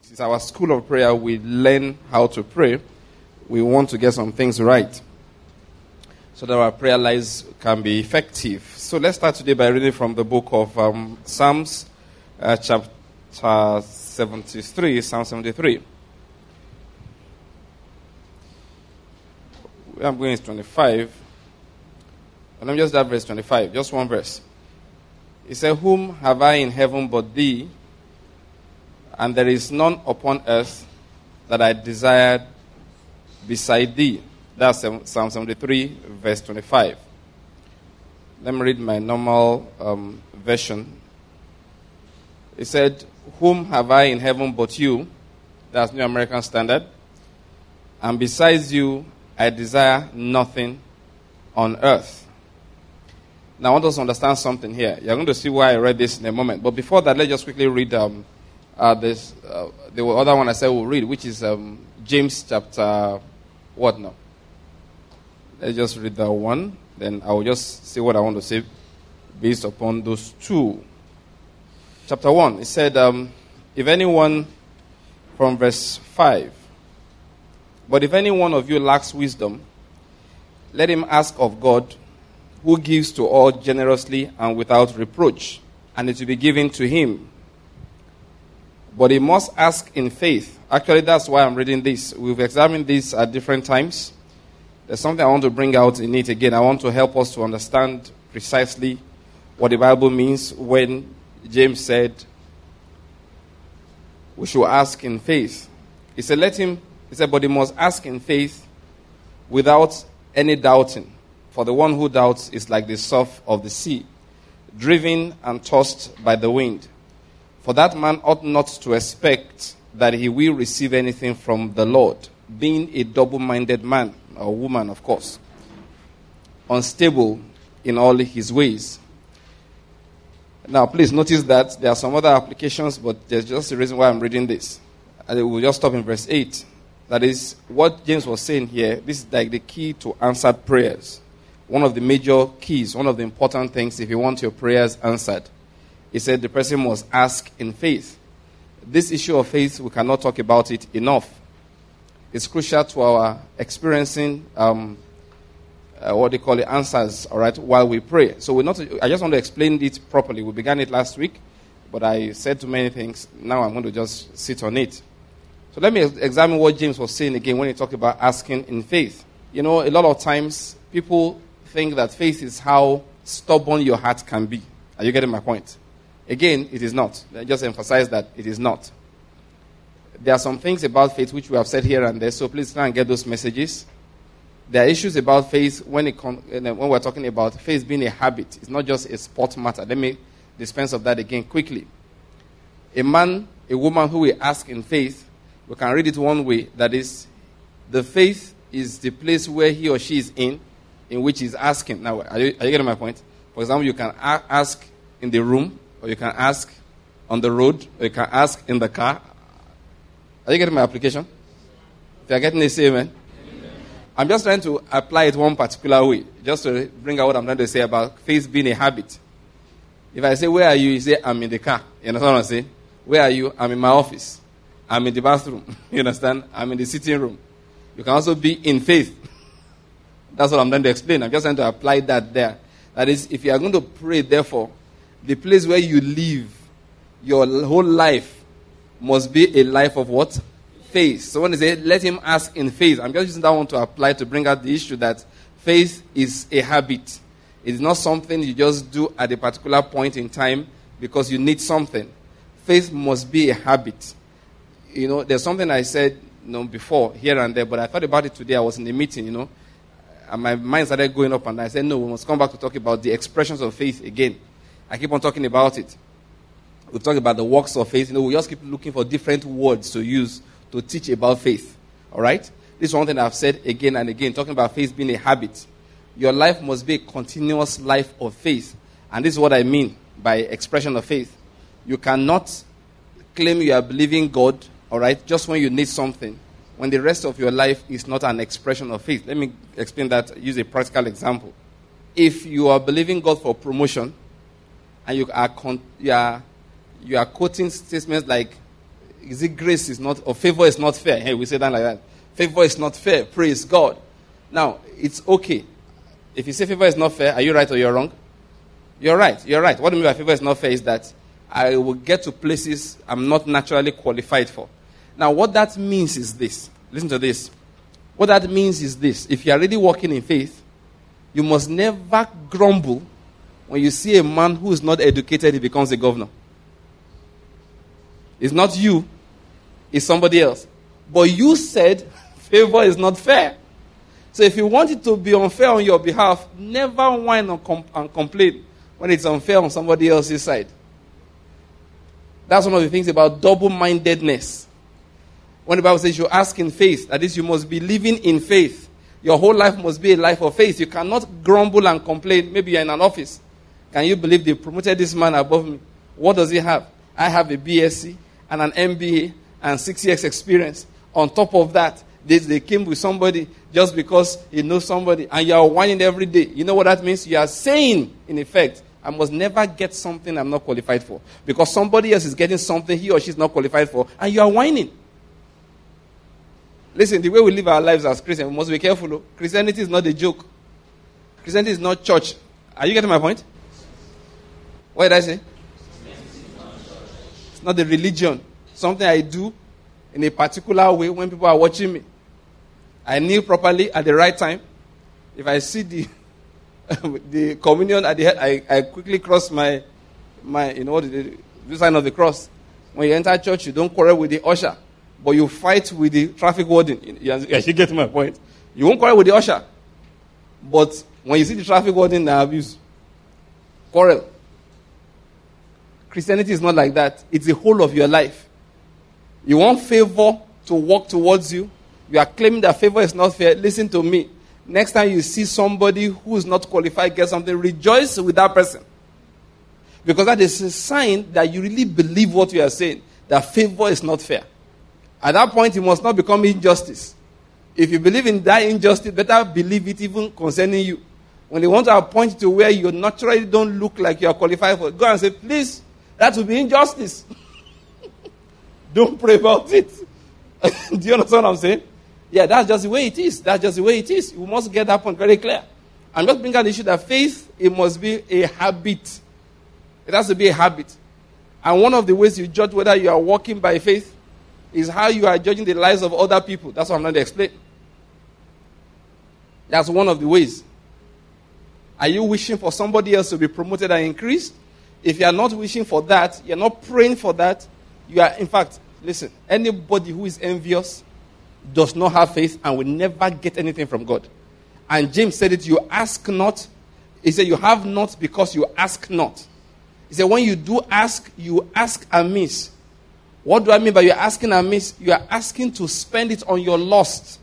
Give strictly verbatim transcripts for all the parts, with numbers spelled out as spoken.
It's our school of prayer. We learn how to pray. We want to get some things right so that our prayer lives can be effective. So let's start today by reading from the book of um, Psalms, uh, chapter seventy-three, Psalm seventy-three. I'm going to twenty-five. And I'm just that verse twenty-five, just one verse. It says, "Whom have I in heaven but thee? And there is none upon earth that I desired beside thee." That's Psalm seventy-three, verse twenty-five. Let me read my normal um, version. It said, "Whom have I in heaven but you?" That's New American Standard. "And besides you, I desire nothing on earth." Now, I want us to understand something here. You're going to see why I read this in a moment. But before that, let's just quickly read um, uh, this. Uh, the other one I said we'll read, which is um, James chapter, what now? Let's just read that one. Then I will just say what I want to say based upon those two. Chapter one, it said, um, if anyone, from verse five, "But if any one of you lacks wisdom, let him ask of God, who gives to all generously and without reproach, and it will be given to him. But he must ask in faith." Actually, that's why I'm reading this. We've examined this at different times. There's something I want to bring out in it again. I want to help us to understand precisely what the Bible means when James said we should ask in faith. He said, let him, he said, but he must ask in faith without any doubting. For the one who doubts is like the surf of the sea, driven and tossed by the wind. For that man ought not to expect that he will receive anything from the Lord, being a double-minded man, or woman, of course, unstable in all his ways. Now, please notice that there are some other applications, but there's just a reason why I'm reading this. And we'll just stop in verse eight. That is, what James was saying here, this is like the key to answered prayers. One of the major keys, one of the important things if you want your prayers answered. He said the person must ask in faith. This issue of faith, we cannot talk about it enough. It's crucial to our experiencing um, uh, what they call it, answers, all right, while we pray. So we're not. I just want to explain it properly. We began it last week, but I said too many things. Now I'm going to just sit on it. So let me examine what James was saying again when he talked about asking in faith. You know, a lot of times people think that faith is how stubborn your heart can be. Are you getting my point? Again, it is not. I just emphasize that it is not. There are some things about faith which we have said here and there, so please try and get those messages. There are issues about faith when it con- when we're talking about faith being a habit. It's not just a sport matter. Let me dispense of that again quickly. A man, a woman who will ask in faith, we can read it one way. That is, the faith is the place where he or she is in, in which he's asking. Now, are you, are you getting my point? For example, you can a- ask in the room, or you can ask on the road, or you can ask in the car. Are you getting my application? If you're getting this, amen. Amen. I'm just trying to apply it one particular way, just to bring out what I'm trying to say about faith being a habit. If I say, where are you? You say, I'm in the car. You understand what I'm saying? Where are you? I'm in my office. I'm in the bathroom. You understand? I'm in the sitting room. You can also be in faith. That's what I'm trying to explain. I'm just trying to apply that there. That is, if you are going to pray, therefore, the place where you live, your whole life, must be a life of what? Faith. So when they say, let him ask in faith, I'm just using that one to apply to bring out the issue that faith is a habit. It's not something you just do at a particular point in time because you need something. Faith must be a habit. You know, there's something I said you know, before, here and there, but I thought about it today. I was in a meeting, you know, and my mind started going up, and I said, no, we must come back to talk about the expressions of faith again. I keep on talking about it. We talk about the works of faith. You know, we just keep looking for different words to use to teach about faith. All right? This is one thing I've said again and again, talking about faith being a habit. Your life must be a continuous life of faith. And this is what I mean by expression of faith. You cannot claim you are believing God, all right, just when you need something, when the rest of your life is not an expression of faith. Let me explain that, use a practical example. If you are believing God for promotion, and you are, con- you are, you are quoting statements like, is it grace is not, or favor is not fair? Hey, we say that like that. Favor is not fair. Praise God. Now, it's okay. If you say favor is not fair, are you right or you're wrong? You're right. You're right. What I mean by favor is not fair is that I will get to places I'm not naturally qualified for. Now, what that means is this. Listen to this. What that means is this. If you're already walking in faith, you must never grumble when you see a man who is not educated, he becomes a governor. It's not you. It's somebody else. But you said favor is not fair. So if you want it to be unfair on your behalf, never whine and, com- and complain when it's unfair on somebody else's side. That's one of the things about double-mindedness. When the Bible says you ask in faith, that is, you must be living in faith. Your whole life must be a life of faith. You cannot grumble and complain. Maybe you're in an office. Can you believe they promoted this man above me? What does he have? I have a B S c and an M B A and six years experience. On top of that, they, they came with somebody just because he knows somebody, and you are whining every day. You know what that means? You are saying, in effect, I must never get something I'm not qualified for. Because somebody else is getting something he or she is not qualified for, and you are whining. Listen, the way we live our lives as Christians, we must be careful. Though. Christianity is not a joke. Christianity is not church. Are you getting my point? What did I say? It's not a religion. Something I do in a particular way when people are watching me. I kneel properly at the right time. If I see the the communion at the head, I, I quickly cross my, my you know, what the, the sign of the cross. When you enter church, you don't quarrel with the usher, but you fight with the traffic warden. You, you actually get my point. You won't quarrel with the usher. But when you see the traffic warden, they abuse. Quarrel. Christianity is not like that. It's the whole of your life. You want favor to walk towards you. You are claiming that favor is not fair. Listen to me. Next time you see somebody who is not qualified get something, rejoice with that person. Because that is a sign that you really believe what you are saying, that favor is not fair. At that point, it must not become injustice. If you believe in that injustice, better believe it even concerning you. When they want to appoint to where you naturally don't look like you are qualified for, go and say, please, that will be injustice. Don't pray about it. Do you understand what I'm saying? Yeah, that's just the way it is. That's just the way it is. You must get that point very clear. I'm just bringing out the issue that faith, it must be a habit. It has to be a habit. And one of the ways you judge whether you are walking by faith is how you are judging the lives of other people. That's what I'm going to explain. That's one of the ways. Are you wishing for somebody else to be promoted and increased? If you are not wishing for that, you are not praying for that, you are, in fact, listen, anybody who is envious does not have faith and will never get anything from God. And James said it, you ask not. He said, you have not because you ask not. He said, when you do ask, you ask amiss. What do I mean by you're asking amiss? You are asking to spend it on your lust.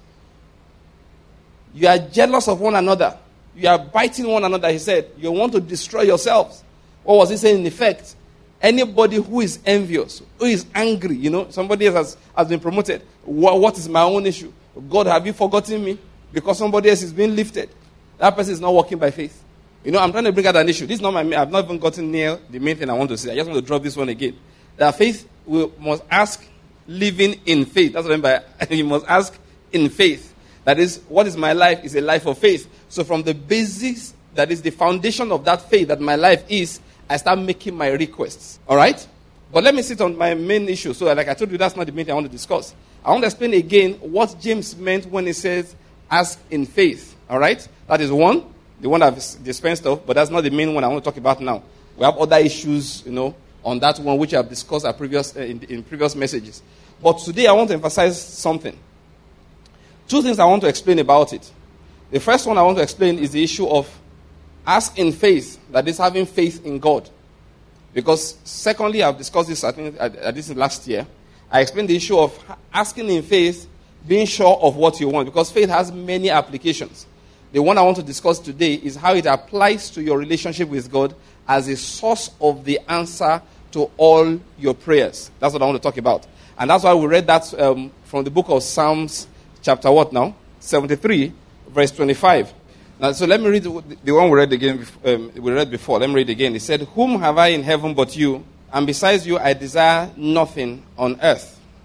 You are jealous of one another. You are biting one another, he said. You want to destroy yourselves. What was he saying in effect? Anybody who is envious, who is angry, you know, somebody else has, has been promoted. What, what is my own issue? God, have you forgotten me? Because somebody else is being lifted. That person is not walking by faith. You know, I'm trying to bring out an issue. This is not my, I've not even gotten near the main thing I want to say. I just want to drop this one again. That faith, we must ask living in faith. That's what I mean by, you must ask in faith. That is, what is my life is a life of faith. So from the basis, that is the foundation of that faith that my life is, I start making my requests. All right? But let me sit on my main issue. So like I told you, that's not the main thing I want to discuss. I want to explain again what James meant when he says, ask in faith. All right? That is one, the one I've dispensed of, but that's not the main one I want to talk about now. We have other issues, you know, on that one, which I've discussed at previous, uh, in, in previous messages. But today I want to emphasize something. Two things I want to explain about it. The first one I want to explain is the issue of ask in faith, that is having faith in God. Because secondly, I've discussed this, I think, I did this last year. I explained the issue of asking in faith, being sure of what you want. Because faith has many applications. The one I want to discuss today is how it applies to your relationship with God as a source of the answer to all your prayers. That's what I want to talk about. And that's why we read that um, from the book of Psalms, chapter what now? seventy-three, verse twenty-five. Now, so let me read the, the one we read again. Um, we read before. Let me read again. It said, "Whom have I in heaven but you? And besides you, I desire nothing on earth."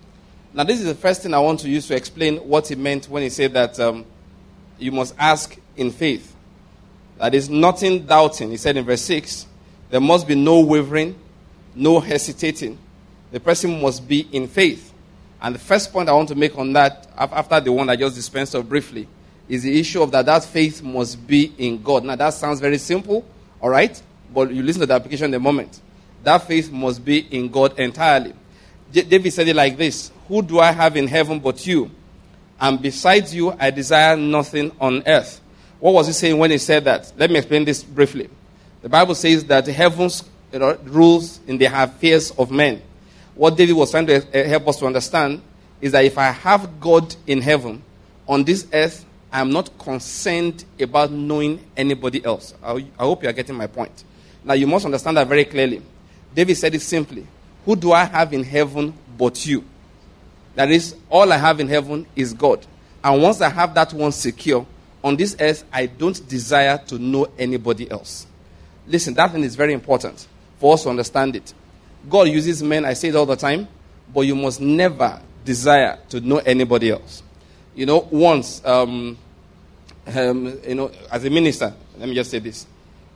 Now, this is the first thing I want to use to explain what he meant when he said that um, you must ask in faith. That is nothing doubting. He said in verse six, there must be no wavering, no hesitating. The person must be in faith. And the first point I want to make on that, after the one I just dispensed of briefly, is the issue of that that faith must be in God. Now, that sounds very simple, all right? But you listen to the application in a moment. That faith must be in God entirely. J- David said it like this, who do I have in heaven but you? And besides you, I desire nothing on earth. What was he saying when he said that? Let me explain this briefly. The Bible says that the heavens, you know, rules in the affairs of men. What David was trying to help us to understand is that if I have God in heaven, on this earth, I am not concerned about knowing anybody else. I, I hope you are getting my point. Now, you must understand that very clearly. David said it simply. Who do I have in heaven but you? That is, all I have in heaven is God. And once I have that one secure, on this earth, I don't desire to know anybody else. Listen, that thing is very important for us to understand it. God uses men, I say it all the time, but you must never desire to know anybody else. You know, once, um, um, you know, as a minister, let me just say this.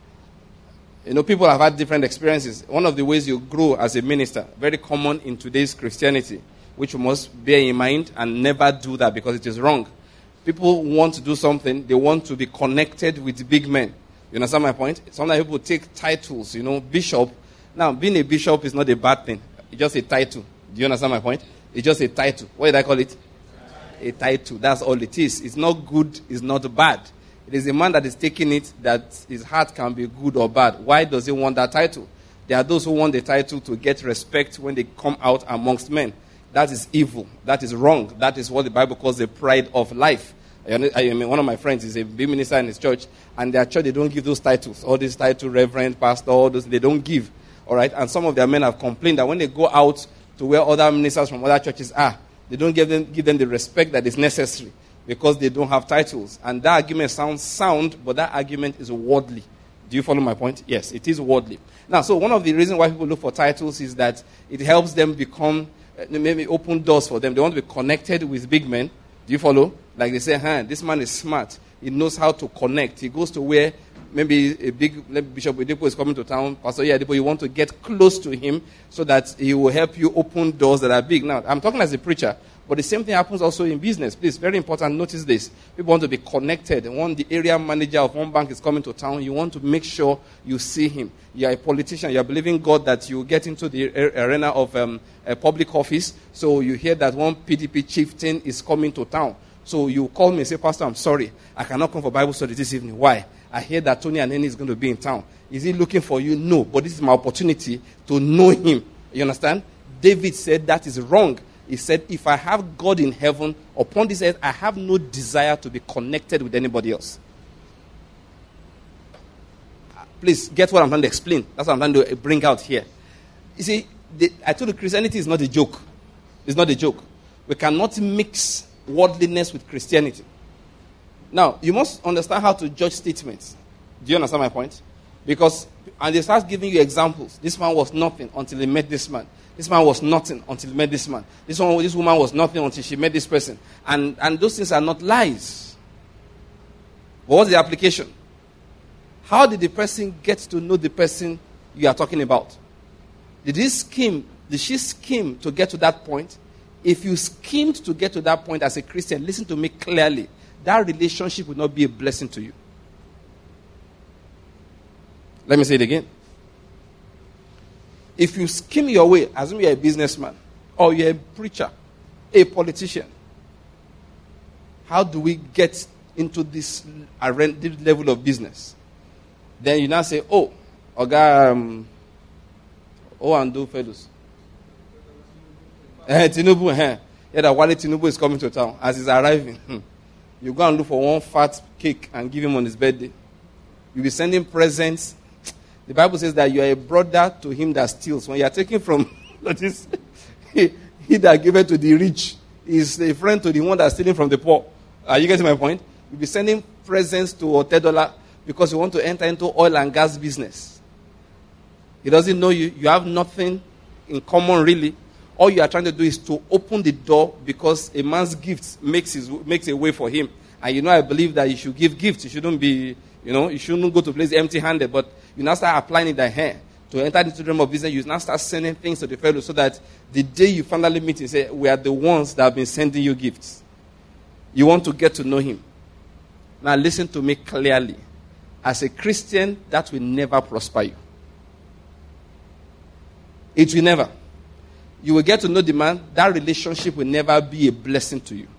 You know, people have had different experiences. One of the ways you grow as a minister, very common in today's Christianity, which you must bear in mind and never do that because it is wrong. People want to do something, they want to be connected with big men. You understand my point? Sometimes people take titles, you know, bishop. Now, being a bishop is not a bad thing. It's just a title. Do you understand my point? It's just a title. What did I call it? A title. That's all it is. It's not good, it's not bad. It is a man that is taking it that his heart can be good or bad. Why does he want that title? There are those who want the title to get respect when they come out amongst men. That is evil. That is wrong. That is what the Bible calls the pride of life. I mean, one of my friends is a big minister in his church, and their church, they don't give those titles. All these titles, reverend, pastor, all those, they don't give. All right? And some of their men have complained that when they go out to where other ministers from other churches are, they don't give them, give them the respect that is necessary because they don't have titles. And that argument sounds sound, but that argument is worldly. Do you follow my point? Yes, it is worldly. Now, so one of the reasons why people look for titles is that it helps them become, maybe open doors for them. They want to be connected with big men. Do you follow? Like they say, huh, this man is smart. He knows how to connect. He goes to where maybe a big Bishop Oyedepo is coming to town. Pastor Oyedepo, you want to get close to him so that he will help you open doors that are big. Now, I'm talking as a preacher, but the same thing happens also in business. Please, very important, notice this. People want to be connected. When the area manager of one bank is coming to town, you want to make sure you see him. You are a politician. You are believing God that you get into the arena of um, a public office. So you hear that one P D P chieftain is coming to town. So you call me and say, Pastor, I'm sorry. I cannot come for Bible study this evening. Why? I hear that Tony Aneni is going to be in town. Is he looking for you? No. But this is my opportunity to know him. You understand? David said that is wrong. He said, if I have God in heaven, upon this earth, I have no desire to be connected with anybody else. Please, get what I'm trying to explain. That's what I'm trying to bring out here. You see, the, I told you Christianity is not a joke. It's not a joke. We cannot mix worldliness with Christianity. Now, you must understand how to judge statements. Do you understand my point? Because, and they start giving you examples. This man was nothing until he met this man. This man was nothing until he met this man. This one, this woman was nothing until she met this person. And, and those things are not lies. But what's the application? How did the person get to know the person you are talking about? Did he scheme? Did she scheme to get to that point? If you schemed to get to that point as a Christian, listen to me clearly. That relationship will not be a blessing to you. Let me say it again. If you scheme your way, assume you're a businessman, or you're a preacher, a politician, how do we get into this level of business? Then you now say, oh, Oga, um, oh, and do fellows. Eh, Tinubu, eh. Yeah, that Wale Tinubu is coming to town. As he's arriving, hmm, you go and look for one fat cake and give him on his birthday. You'll be sending presents. The Bible says that you are a brother to him that steals. When you are taking from, notice, he, he that giveth to the rich is a friend to the one that's stealing from the poor. Are you getting my point? You'll be sending presents to Otedola because you want to enter into oil and gas business. He doesn't know you. You have nothing in common, really. All you are trying to do is to open the door because a man's gift makes his, makes a way for him. And you know, I believe that you should give gifts. You shouldn't be, you know, you shouldn't go to a place empty-handed. But you now start applying it that hand. To enter into the realm of business, you now start sending things to the fellow so that the day you finally meet him, say, we are the ones that have been sending you gifts. You want to get to know him. Now listen to me clearly. As a Christian, that will never prosper you. It will never. You will get to know the man. That relationship will never be a blessing to you.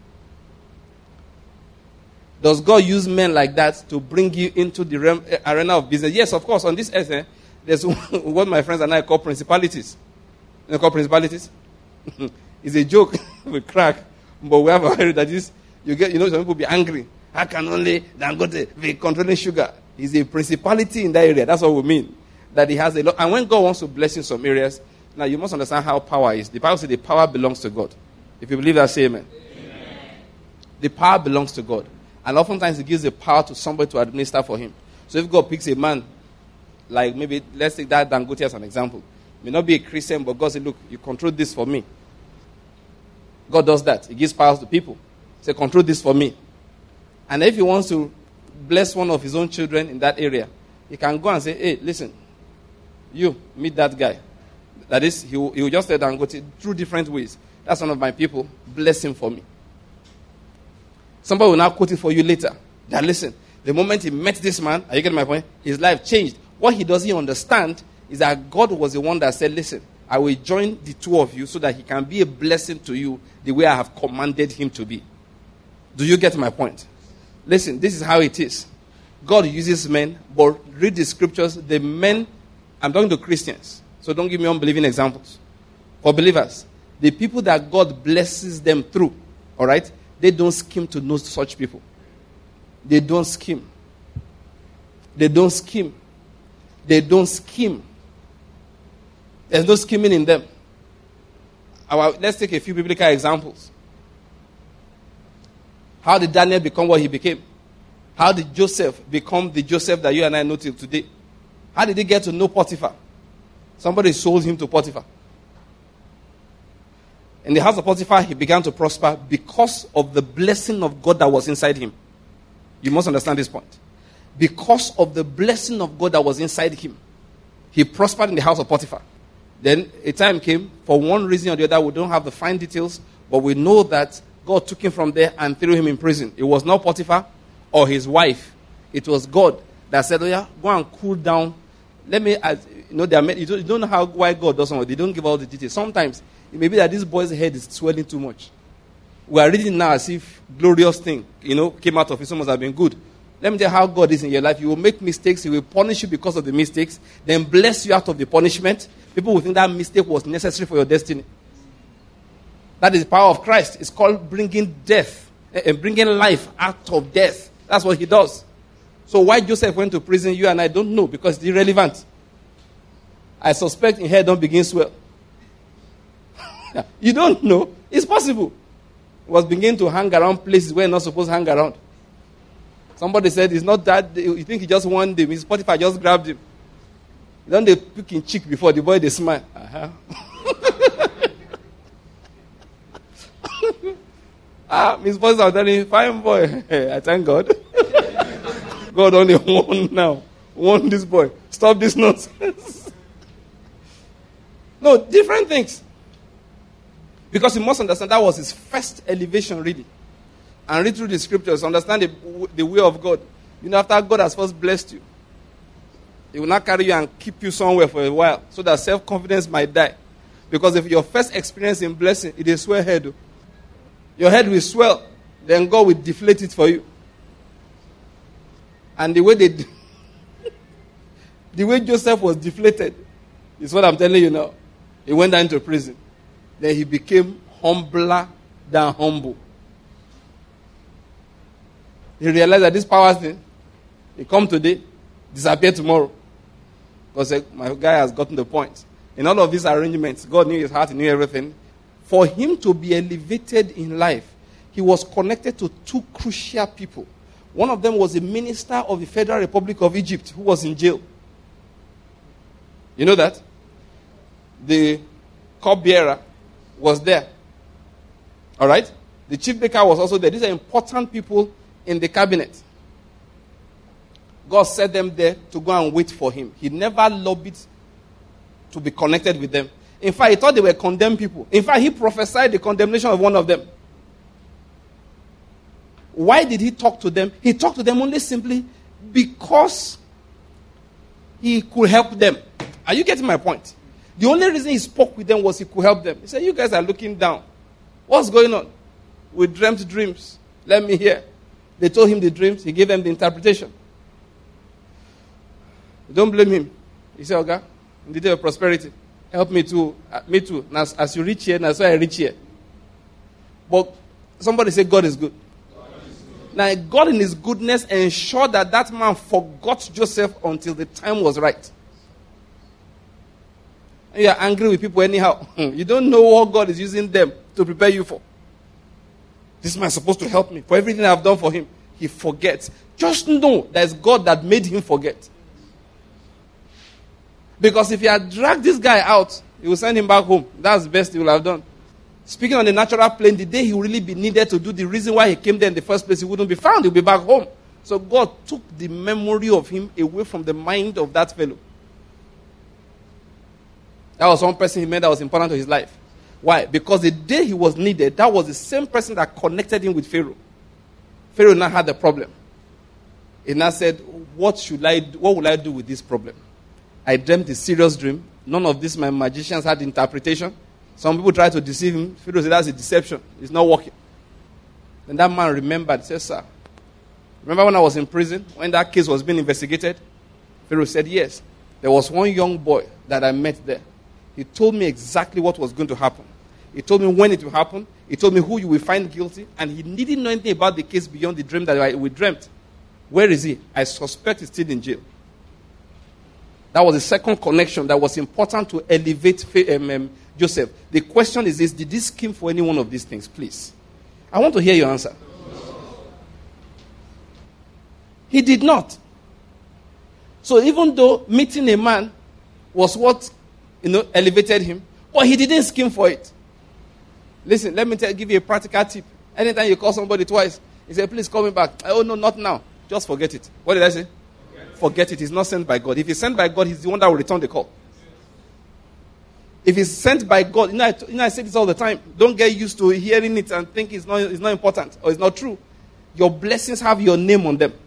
Does God use men like that to bring you into the realm, arena of business? Yes, of course. On this earth, eh, there's what my friends and I call principalities. You know, call principalities? It's a joke. We crack. But we have heard that is, you get, you know, some people be angry. How can only Dangote be controlling sugar? He's a principality in that area. That's what we mean. That he has a lot. And when God wants to bless you in some areas, now you must understand how power is. The Bible says the power belongs to God. If you believe that, say amen. Amen. The power belongs to God. And oftentimes he gives the power to somebody to administer for him. So if God picks a man, like maybe, let's take that Dangote as an example. May not be a Christian, but God says, look, you control this for me. God does that. He gives powers to people. Say, control this for me. And if he wants to bless one of his own children in that area, he can go and say, hey, listen, you, meet that guy. That is, he will, he will just tell Dangote through different ways. That's one of my people. Bless him for me. Somebody will now quote it for you later. That listen, the moment he met this man, are you getting my point? His life changed. What he doesn't understand is that God was the one that said, listen, I will join the two of you so that he can be a blessing to you the way I have commanded him to be. Do you get my point? Listen, this is how it is. God uses men, but read the scriptures. The men, I'm talking to Christians, so don't give me unbelieving examples. For believers, the people that God blesses them through, all right, they don't scheme to know such people. They don't scheme. They don't scheme. They don't scheme. There's no scheming in them. Our, let's take a few biblical examples. How did Daniel become what he became? How did Joseph become the Joseph that you and I know till today? How did he get to know Potiphar? Somebody sold him to Potiphar. In the house of Potiphar, he began to prosper because of the blessing of God that was inside him. You must understand this point. Because of the blessing of God that was inside him, he prospered in the house of Potiphar. Then a time came, for one reason or the other, we don't have the fine details, but we know that God took him from there and threw him in prison. It was not Potiphar or his wife. It was God that said, oh yeah, go and cool down. Let me, as, you know, they are, you, don't, you don't know how why God does something. They don't give all the details. Sometimes, it may be that this boy's head is swelling too much. We are reading now as if glorious thing, you know, came out of it. So must have been good. Let me tell you how God is in your life. You will make mistakes. He will punish you because of the mistakes. Then bless you out of the punishment. People will think that mistake was necessary for your destiny. That is the power of Christ. It's called bringing death and bringing life out of death. That's what he does. So why Joseph went to prison, you and I don't know, because it's irrelevant. I suspect in hair don't begin swell. You don't know. It's possible. He was beginning to hang around places where you're not supposed to hang around. Somebody said it's not that, you think he just wanted him. His Spotify just grabbed him. Then they pick in cheek before the boy, they smile. Uh-huh. ah, Miss Boys are telling me, fine boy. I thank God. God only warned now. Warn this boy. Stop this nonsense. No, different things. Because you must understand that was his first elevation, really. And read through the scriptures, understand the, the way of God. You know, after God has first blessed you, he will not carry you and keep you somewhere for a while so that self-confidence might die. Because if your first experience in blessing, it is swell head. Your head will swell, then God will deflate it for you. And the way they, the way Joseph was deflated is what I'm telling you now. He went down into prison. Then he became humbler than humble. He realized that this power thing, it come today, disappear tomorrow. Because my guy has gotten the point. In all of these arrangements, God knew his heart, he knew everything. For him to be elevated in life, he was connected to two crucial people. One of them was a minister of the Federal Republic of Egypt who was in jail. You know that? The cupbearer was there. All right? The chief baker was also there. These are important people in the cabinet. God set them there to go and wait for him. He never lobbied to be connected with them. In fact, he thought they were condemned people. In fact, he prophesied the condemnation of one of them. Why did he talk to them? He talked to them only simply because he could help them. Are you getting my point? The only reason he spoke with them was he could help them. He said, you guys are looking down. What's going on? We dreamt dreams. Let me hear. They told him the dreams. He gave them the interpretation. Don't blame him. He said, okay, in the day of prosperity, help me too. Uh, me too. Now, as, as you reach here, that's why I reach here. But somebody say God is good. God is good. Now, God in his goodness ensured that that man forgot Joseph until the time was right. And you are angry with people anyhow. You don't know what God is using them to prepare you for. This man is supposed to help me for everything I've done for him. He forgets. Just know there's God that made him forget. Because if he had dragged this guy out, he will send him back home. That's the best he will have done. Speaking on the natural plane, the day he will really be needed to do the reason why he came there in the first place, he wouldn't be found. He'll be back home. So God took the memory of him away from the mind of that fellow. That was one person he met that was important to his life. Why? Because the day he was needed, that was the same person that connected him with Pharaoh. Pharaoh now had a problem. He now said, what should I do? What will I do with this problem? I dreamt a serious dream. None of these my magicians had interpretation. Some people tried to deceive him. Pharaoh said, that's a deception. It's not working. Then that man remembered, said, sir, remember when I was in prison, when that case was being investigated? Pharaoh said, yes. There was one young boy that I met there. He told me exactly what was going to happen. He told me when it will happen. He told me who you will find guilty. And he didn't know anything about the case beyond the dream that we dreamt. Where is he? I suspect he's still in jail. That was the second connection that was important to elevate um, um, Joseph. The question is this: did he scheme for any one of these things? Please. I want to hear your answer. He did not. So even though meeting a man was what, you know, elevated him, but he didn't scheme for it. Listen, let me tell, give you a practical tip. Anytime you call somebody twice, he said, please call me back. Oh, no, not now. Just forget it. What did I say? Forget, forget it. He's not sent by God. If he's sent by God, he's the one that will return the call. If he's sent by God, you know, I, you know, I say this all the time. Don't get used to hearing it and think it's not, it's not important or it's not true. Your blessings have your name on them.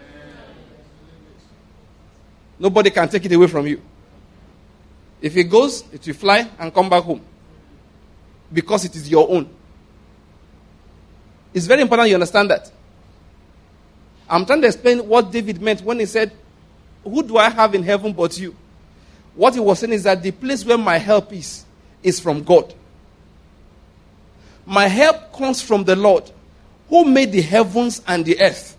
Nobody can take it away from you. If it goes, it will fly and come back home. Because it is your own. It's very important you understand that. I'm trying to explain what David meant when he said, who do I have in heaven but you? What he was saying is that the place where my help is, is from God. My help comes from the Lord, who made the heavens and the earth.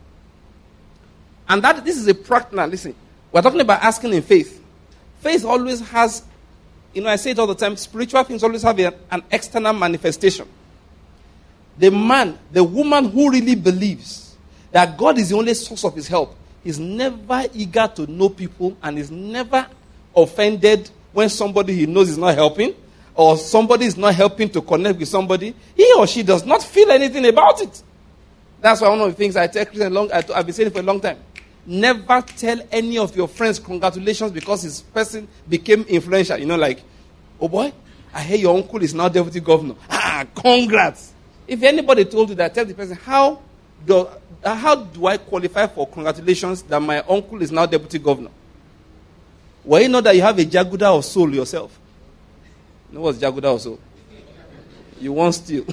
And that this is a practical, listen, we're talking about asking in faith. Faith always has, you know, I say it all the time, spiritual things always have a, an external manifestation. The man, the woman who really believes that God is the only source of his help is never eager to know people and is never offended when somebody he knows is not helping or somebody is not helping to connect with somebody. He or she does not feel anything about it. That's why one of the things I tell Christians, long, I, I've been saying it for a long time. Never tell any of your friends congratulations because his person became influential. You know, like, oh boy, I hear your uncle is now deputy governor. Ah, congrats. If anybody told you that, tell the person, how do, how do I qualify for congratulations that my uncle is now deputy governor? Well, you know that you have a jaguda of soul yourself. You know what's jaguda of soul? You won't steal.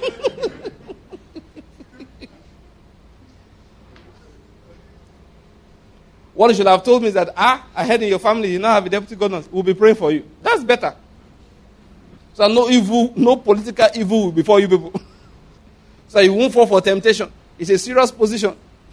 What you should have told me is that, ah, I heard in your family you now have a deputy governor. We'll be praying for you. That's better. So no evil, no political evil before you people. So you won't fall for temptation. It's a serious position.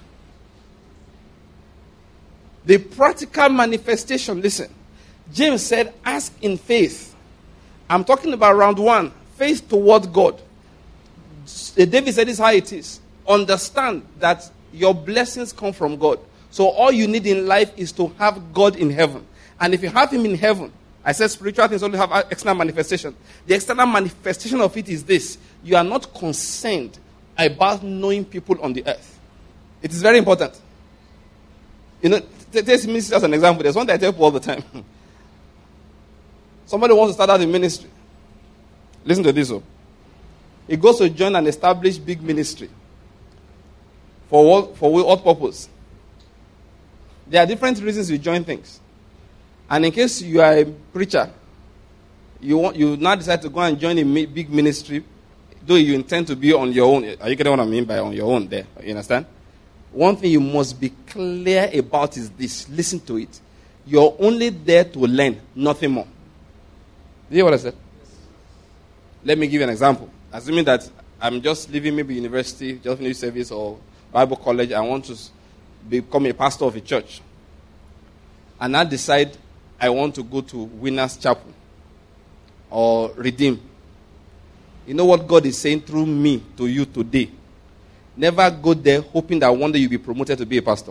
The practical manifestation, listen. James said, ask in faith. I'm talking about round one. Faith toward God. David said this is how it is. Understand that your blessings come from God. So all you need in life is to have God in heaven. And if you have him in heaven, I said spiritual things only have external manifestation. The external manifestation of it is this. You are not concerned about knowing people on the earth. It is very important. You know, take ministry as an example. There's one that I tell people all the time. Somebody wants to start out in ministry. Listen to this. Oh. He goes to join an established big ministry. For what, for what purpose? There are different reasons you join things. And in case you are a preacher, you want, you now decide to go and join a big ministry, though you intend to be on your own. Are you getting what I mean by on your own there? You understand? One thing you must be clear about is this. Listen to it. You're only there to learn, nothing more. Do you hear what I said? Let me give you an example. Assuming that I'm just leaving maybe university, just finished service or Bible college, I want to become a pastor of a church. And I decide I want to go to Winners Chapel or Redeem. You know what God is saying through me to you today? Never go there hoping that one day you'll be promoted to be a pastor.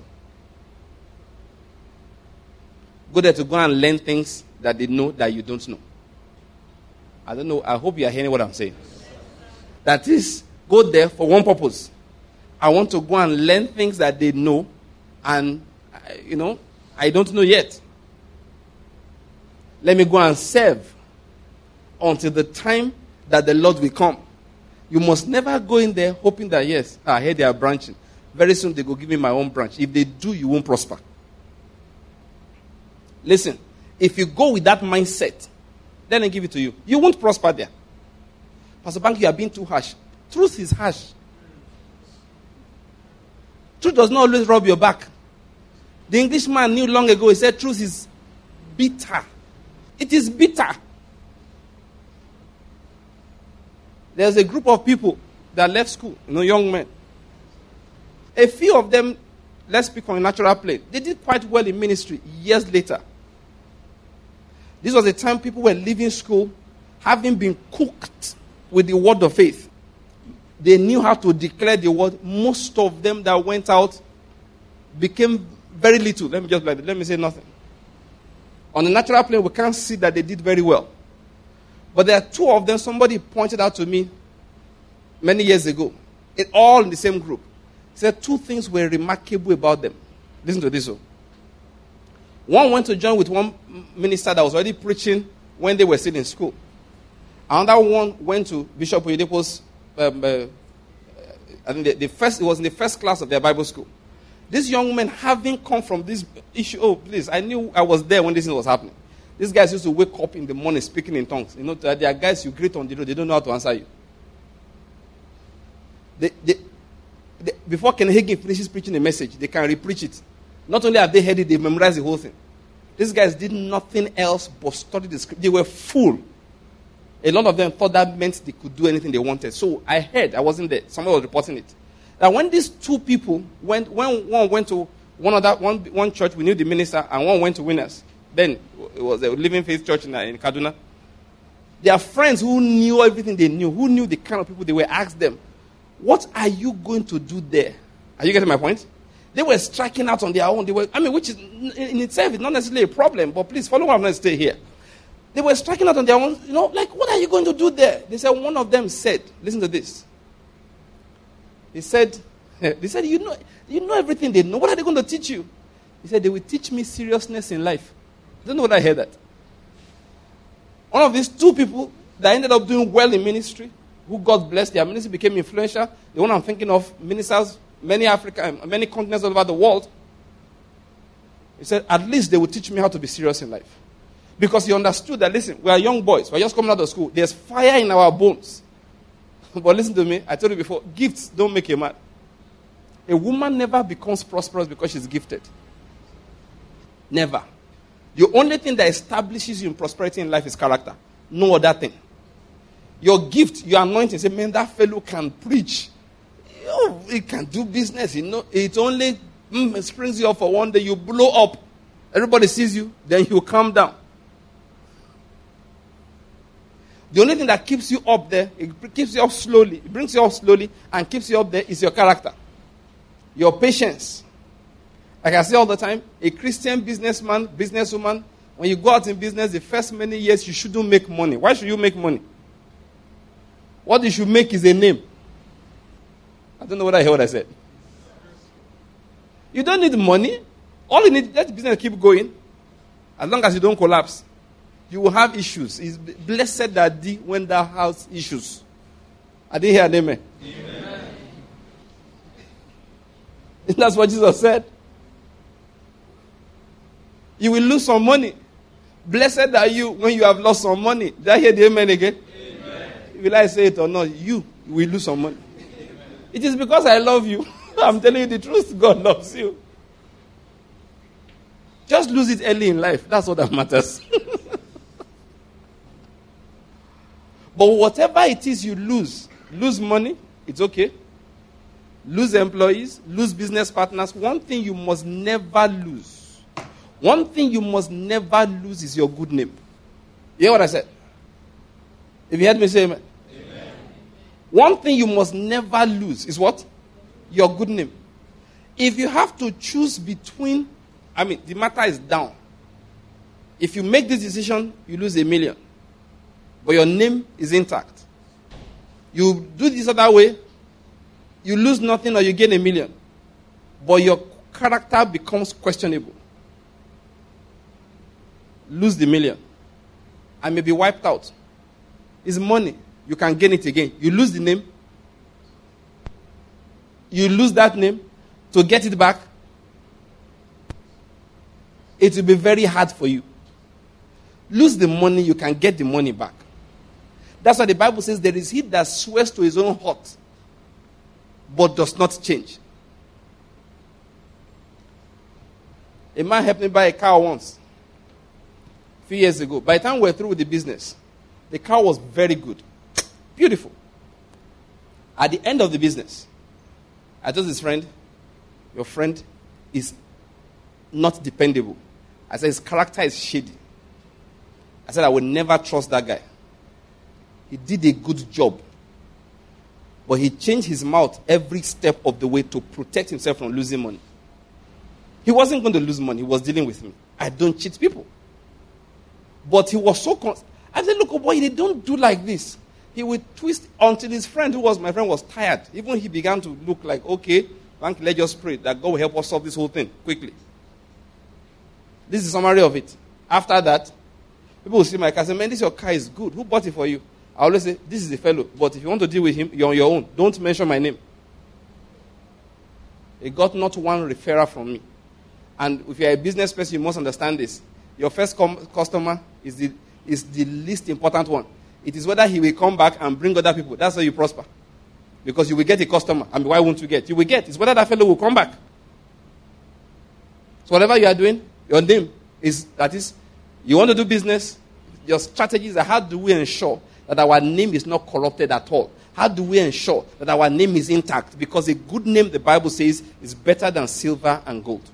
Go there to go and learn things that they know that you don't know. I don't know. I hope you are hearing what I'm saying. That is, go there for one purpose. I want to go and learn things that they know and, you know, I don't know yet. Let me go and serve until the time that the Lord will come. You must never go in there hoping that, yes, I hear they are branching. Very soon they will give me my own branch. If they do, you won't prosper. Listen, if you go with that mindset, then I give it to you. You won't prosper there. Pastor Bank, you are being too harsh. Truth is harsh. Truth does not always rub your back. The Englishman knew long ago, he said truth is bitter. It is bitter. There's a group of people that left school, you know, young men. A few of them, let's speak on a natural plane, they did quite well in ministry years later. This was a time people were leaving school, having been cooked with the word of faith. They knew how to declare the word. Most of them that went out became very little. Let me just let me say nothing. On the natural plane, we can't see that they did very well. But there are two of them, somebody pointed out to me many years ago, it, all in the same group. He said two things were remarkable about them. Listen to this one. One went to join with one minister that was already preaching when they were still in school. Another one went to Bishop Oyedepo's, um, uh, I think the, the first, it was in the first class of their Bible school. This young man, having come from this issue, oh, please, I knew I was there when this thing was happening. These guys used to wake up in the morning speaking in tongues. You know, there are guys you greet on the road, they don't know how to answer you. They, they, they, before Ken Hagin finishes preaching a message, they can re-preach it. Not only have they heard it, they memorized the whole thing. These guys did nothing else but study the script. They were full. A lot of them thought that meant they could do anything they wanted. So I heard, I wasn't there, somebody was reporting it. That when these two people went, when one went to one other one one church, we knew the minister, and one went to Winners. Then it was a Living Faith Church in, in Kaduna. Their friends who knew everything they knew, who knew the kind of people they were, asked them, "What are you going to do there?" Are you getting my point? They were striking out on their own. They were, I mean, which is in itself is not necessarily a problem, but please follow what I'm going to stay here. They were striking out on their own. You know, like, what are you going to do there? They said, one of them said, listen to this. He said, they said, you know, you know everything they know. What are they going to teach you? He said, they will teach me seriousness in life. I don't know what I heard that. One of these two people that ended up doing well in ministry, who God blessed, their ministry became influential. The one I'm thinking of, ministers, many Africa, many continents all over the world. He said, at least they will teach me how to be serious in life. Because he understood that, listen, we are young boys. We're just coming out of school. There's fire in our bones. But listen to me. I told you before, gifts don't make a man. A woman never becomes prosperous because she's gifted. Never. The only thing that establishes you in prosperity in life is character. No other thing. Your gift, your anointing, say, man, that fellow can preach. Oh, he can do business. You know, it only mm, springs you up for one day. You blow up. Everybody sees you. Then you calm down. The only thing that keeps you up there, it keeps you up slowly, it brings you up slowly and keeps you up there is your character. Your patience. Like I say all the time, a Christian businessman, businesswoman When you go out in business, the first many years, you shouldn't make money. Why should you make money? What you should make is a name. I don't know what I heard what I said. You don't need money. All you need, let the business keep going. As long as you don't collapse. You will have issues. It's blessed that thee when thou hast issues. I didn't hear an amen. Amen. That's what Jesus said. You will lose some money. Blessed are you when you have lost some money. Did I hear the amen again? Amen. Will I say it or not? You will lose some money. Amen. It is because I love you. I'm telling you the truth. God loves you. Just lose it early in life. That's all that matters. But whatever it is you lose, lose money, it's okay. Lose employees, lose business partners. One thing you must never lose. One thing you must never lose is your good name. You hear what I said? If you heard me say amen. Amen. One thing you must never lose is what? Your good name. If you have to choose between, I mean, the matter is down. If you make this decision, you lose a million. But your name is intact. You do this other way, you lose nothing or you gain a million. But your character becomes questionable. Lose the million. And may be wiped out. It's money. You can gain it again. You lose the name. You lose that name. To get it back, it will be very hard for you. Lose the money, you can get the money back. That's why the Bible says there is he that swears to his own heart, but does not change. A man helped me buy a car once, a few years ago. By the time we were through with the business, the car was very good. Beautiful. At the end of the business, I told his friend, your friend is not dependable. I said, his character is shady. I said, I will never trust that guy. He did a good job. But he changed his mouth every step of the way to protect himself from losing money. He wasn't going to lose money. He was dealing with me. I don't cheat people. But he was so... Con- I said, look, oh boy, they don't do like this. He would twist until his friend, who was my friend, was tired. Even he began to look like, okay, let's just pray that God will help us solve this whole thing quickly. This is the summary of it. After that, people will see my car and say, man, this your car is good. Who bought it for you? I always say, this is the fellow. But if you want to deal with him, you're on your own. Don't mention my name. He got not one referral from me. And if you're a business person, you must understand this. Your first com- customer is the, is the least important one. It is whether he will come back and bring other people. That's how you prosper. Because you will get a customer. I mean, why won't you get? You will get. It's whether that fellow will come back. So whatever you are doing, your name is, that is, you want to do business, your strategies are how do we ensure that our name is not corrupted at all? How do we ensure that our name is intact? Because a good name, the Bible says, is better than silver and gold.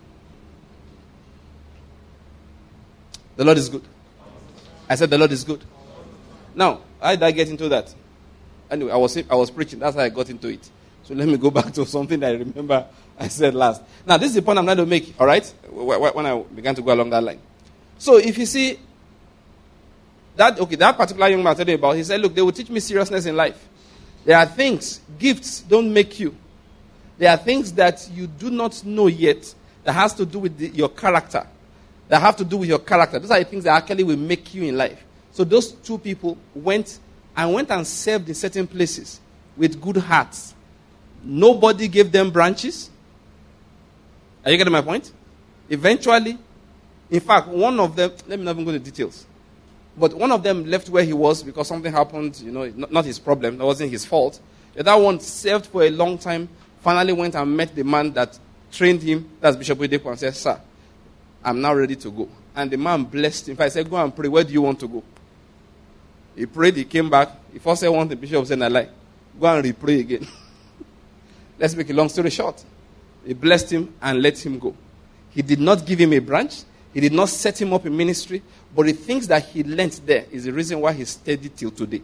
The Lord is good. I said the Lord is good. Now, how did I get into that? Anyway, I was I was preaching. That's how I got into it. So let me go back to something that I remember I said last. Now, this is the point I'm trying to make, all right? When I began to go along that line. So, if you see, that okay, that particular young man I told you about, he said, look, they will teach me seriousness in life. There are things, gifts don't make you. There are things that you do not know yet that has to do with the, your character. That have to do with your character. Those are the things that actually will make you in life. So those two people went and went and served in certain places with good hearts. Nobody gave them branches. Are you getting my point? Eventually, in fact, one of them, let me not even go into details, but one of them left where he was because something happened, you know, not, not his problem, that wasn't his fault. The other one served for a long time, finally went and met the man that trained him, that's Bishop Oyedepo, and said, sir, I'm now ready to go. And the man blessed him. I said, go and pray. Where do you want to go? He prayed, he came back. He first said one thing, the bishop said, I lie. Go and re-pray again. Let's make a long story short. He blessed him and let him go. He did not give him a branch. He did not set him up in ministry. But the things that he learnt there is the reason why he's steady till today.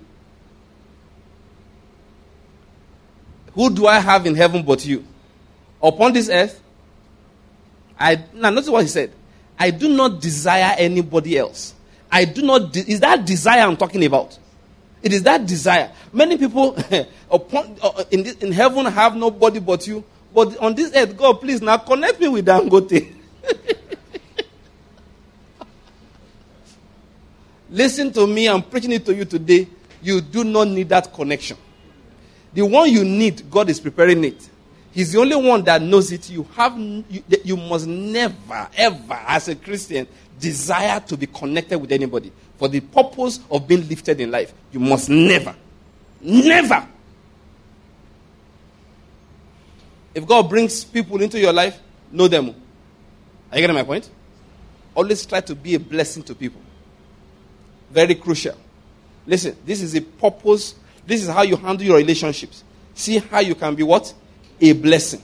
Who do I have in heaven but you? Upon this earth, I now notice what he said. I do not desire anybody else. I do not, de- is that desire I'm talking about? It is that desire. Many people upon, uh, in, this, in heaven have nobody but you. But on this earth, God, please now connect me with Dangote. Listen to me, I'm preaching it to you today. You do not need that connection. The one you need, God is preparing it. He's the only one that knows it. You have, you, you must never, ever, as a Christian, desire to be connected with anybody for the purpose of being lifted in life. You must never, never. If God brings people into your life, know them. Are you getting my point? Always try to be a blessing to people. Very crucial. Listen, this is a purpose. This is how you handle your relationships. See how you can be what? A blessing.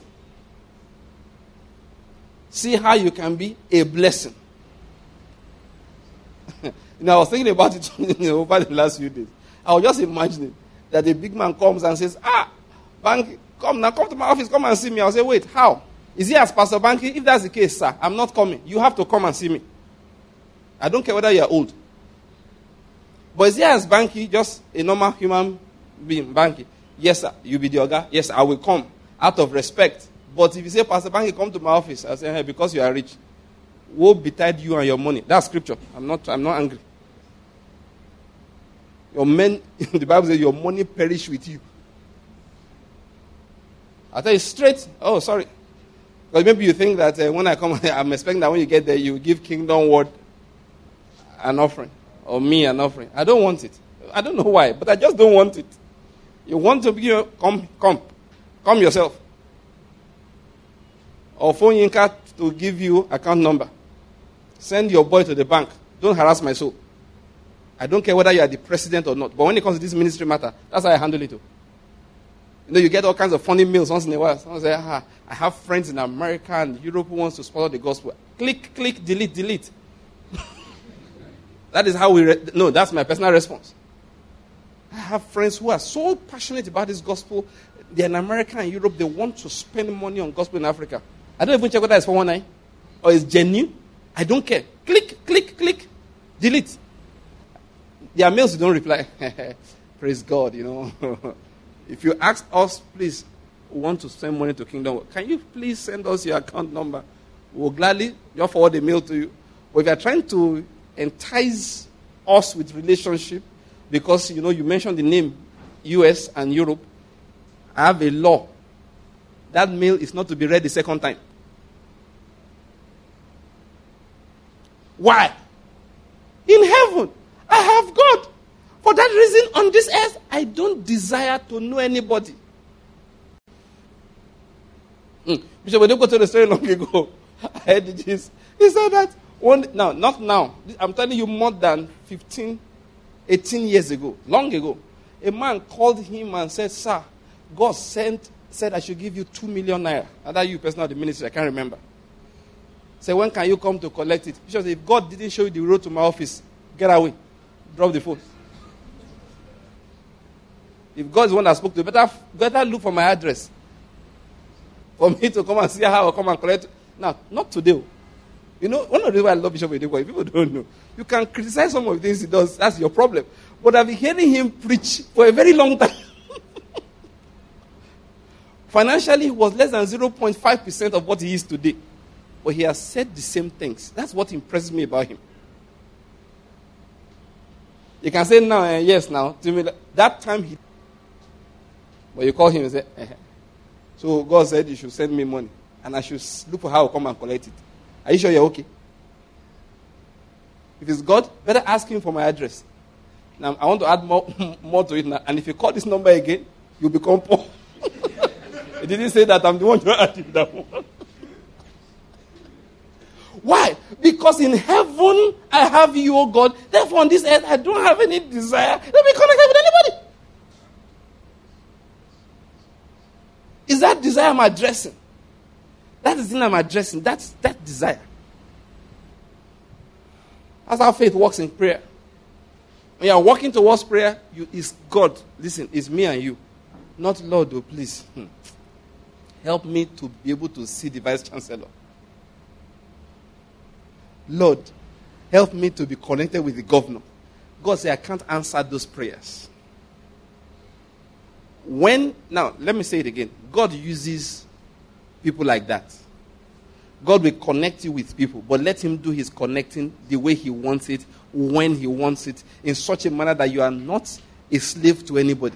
See how you can be a blessing. You know, I was thinking about it you know, over the last few days. I was just imagining that a big man comes and says, ah, Banky, come now, come to my office, come and see me. I'll say, wait, how? Is he as Pastor Banky? If that's the case, sir, I'm not coming. You have to come and see me. I don't care whether you're old. But is he as Banky, just a normal human being, Banky? Yes, sir, you be the Oga. Yes, sir, I will come out of respect. But if you say, Pastor Banky, come to my office, I say, hey, because you are rich. Woe betide you and your money. That's scripture. I'm not, I'm not angry. Your men, the Bible says, your money perish with you. I tell you straight. Oh, sorry. Because maybe you think that uh, when I come, I'm expecting that when you get there, you give kingdom word an offering. Or me an offering. I don't want it. I don't know why, but I just don't want it. You want to be, come, come. Come yourself. Or phone Yinka to give you account number. Send your boy to the bank. Don't harass my soul. I don't care whether you are the president or not. But when it comes to this ministry matter, that's how I handle it too. You know, you get all kinds of funny mails once in a while. Someone say, ah, I have friends in America and Europe who wants to sponsor the gospel. Click, click, delete, delete. That is how we, re- no, that's my personal response. I have friends who are so passionate about this gospel. They're in America and Europe. They want to spend money on gospel in Africa. I don't even check whether it's four one nine or it's genuine. I don't care. Click, click, click, delete. Their mails, you don't reply. Praise God, you know. If you ask us, please, we want to send money to Kingdom, can you please send us your account number? We'll gladly just forward the mail to you. But if you're trying to entice us with relationship, because, you know, you mentioned the name U S and Europe, I have a law. That mail is not to be read the second time. Why? In heaven, I have God. For that reason, on this earth, I don't desire to know anybody. Mm. Bishop, when you go to the story long ago, I heard this. He said that one, now, not now. I'm telling you more than fifteen, eighteen years ago, long ago. A man called him and said, sir, God sent, said I should give you two million naira. Either you person or the ministry, I can't remember. Say, when can you come to collect it? Bishop said, if God didn't show you the road to my office, get away. Drop the phone. If God is the one that spoke to you, better, better look for my address. For me to come and see how I come and collect. Now, not today. You know, one of the reasons why I love Bishop Oyedepo, people don't know. You can criticize some of the things he does. That's your problem. But I've been hearing him preach for a very long time. Financially, he was less than zero point five percent of what he is today. But he has said the same things. That's what impresses me about him. You can say now, uh, yes, now. To me, that time he... But you call him and say, eh. So God said you should send me money. And I should look for how to come and collect it. Are you sure you're okay? If it's God, better ask him for my address. Now, I want to add more, more to it now. And if you call this number again, you'll become poor. It didn't say that I'm the one who added that one. Why? Because in heaven, I have you, O God. Therefore, on this earth, I don't have any desire to be connected with anybody. Is that desire I'm addressing? That is the thing I'm addressing. That's that desire. That's how faith works in prayer. When you are walking towards prayer, you is God. Listen, it's me and you. Not Lord, oh please. Hmm. Help me to be able to see the Vice Chancellor. Lord, help me to be connected with the governor. God said, I can't answer those prayers. When, now, let me say it again. God uses people like that. God will connect you with people, but let him do his connecting the way he wants it, when he wants it, in such a manner that you are not a slave to anybody.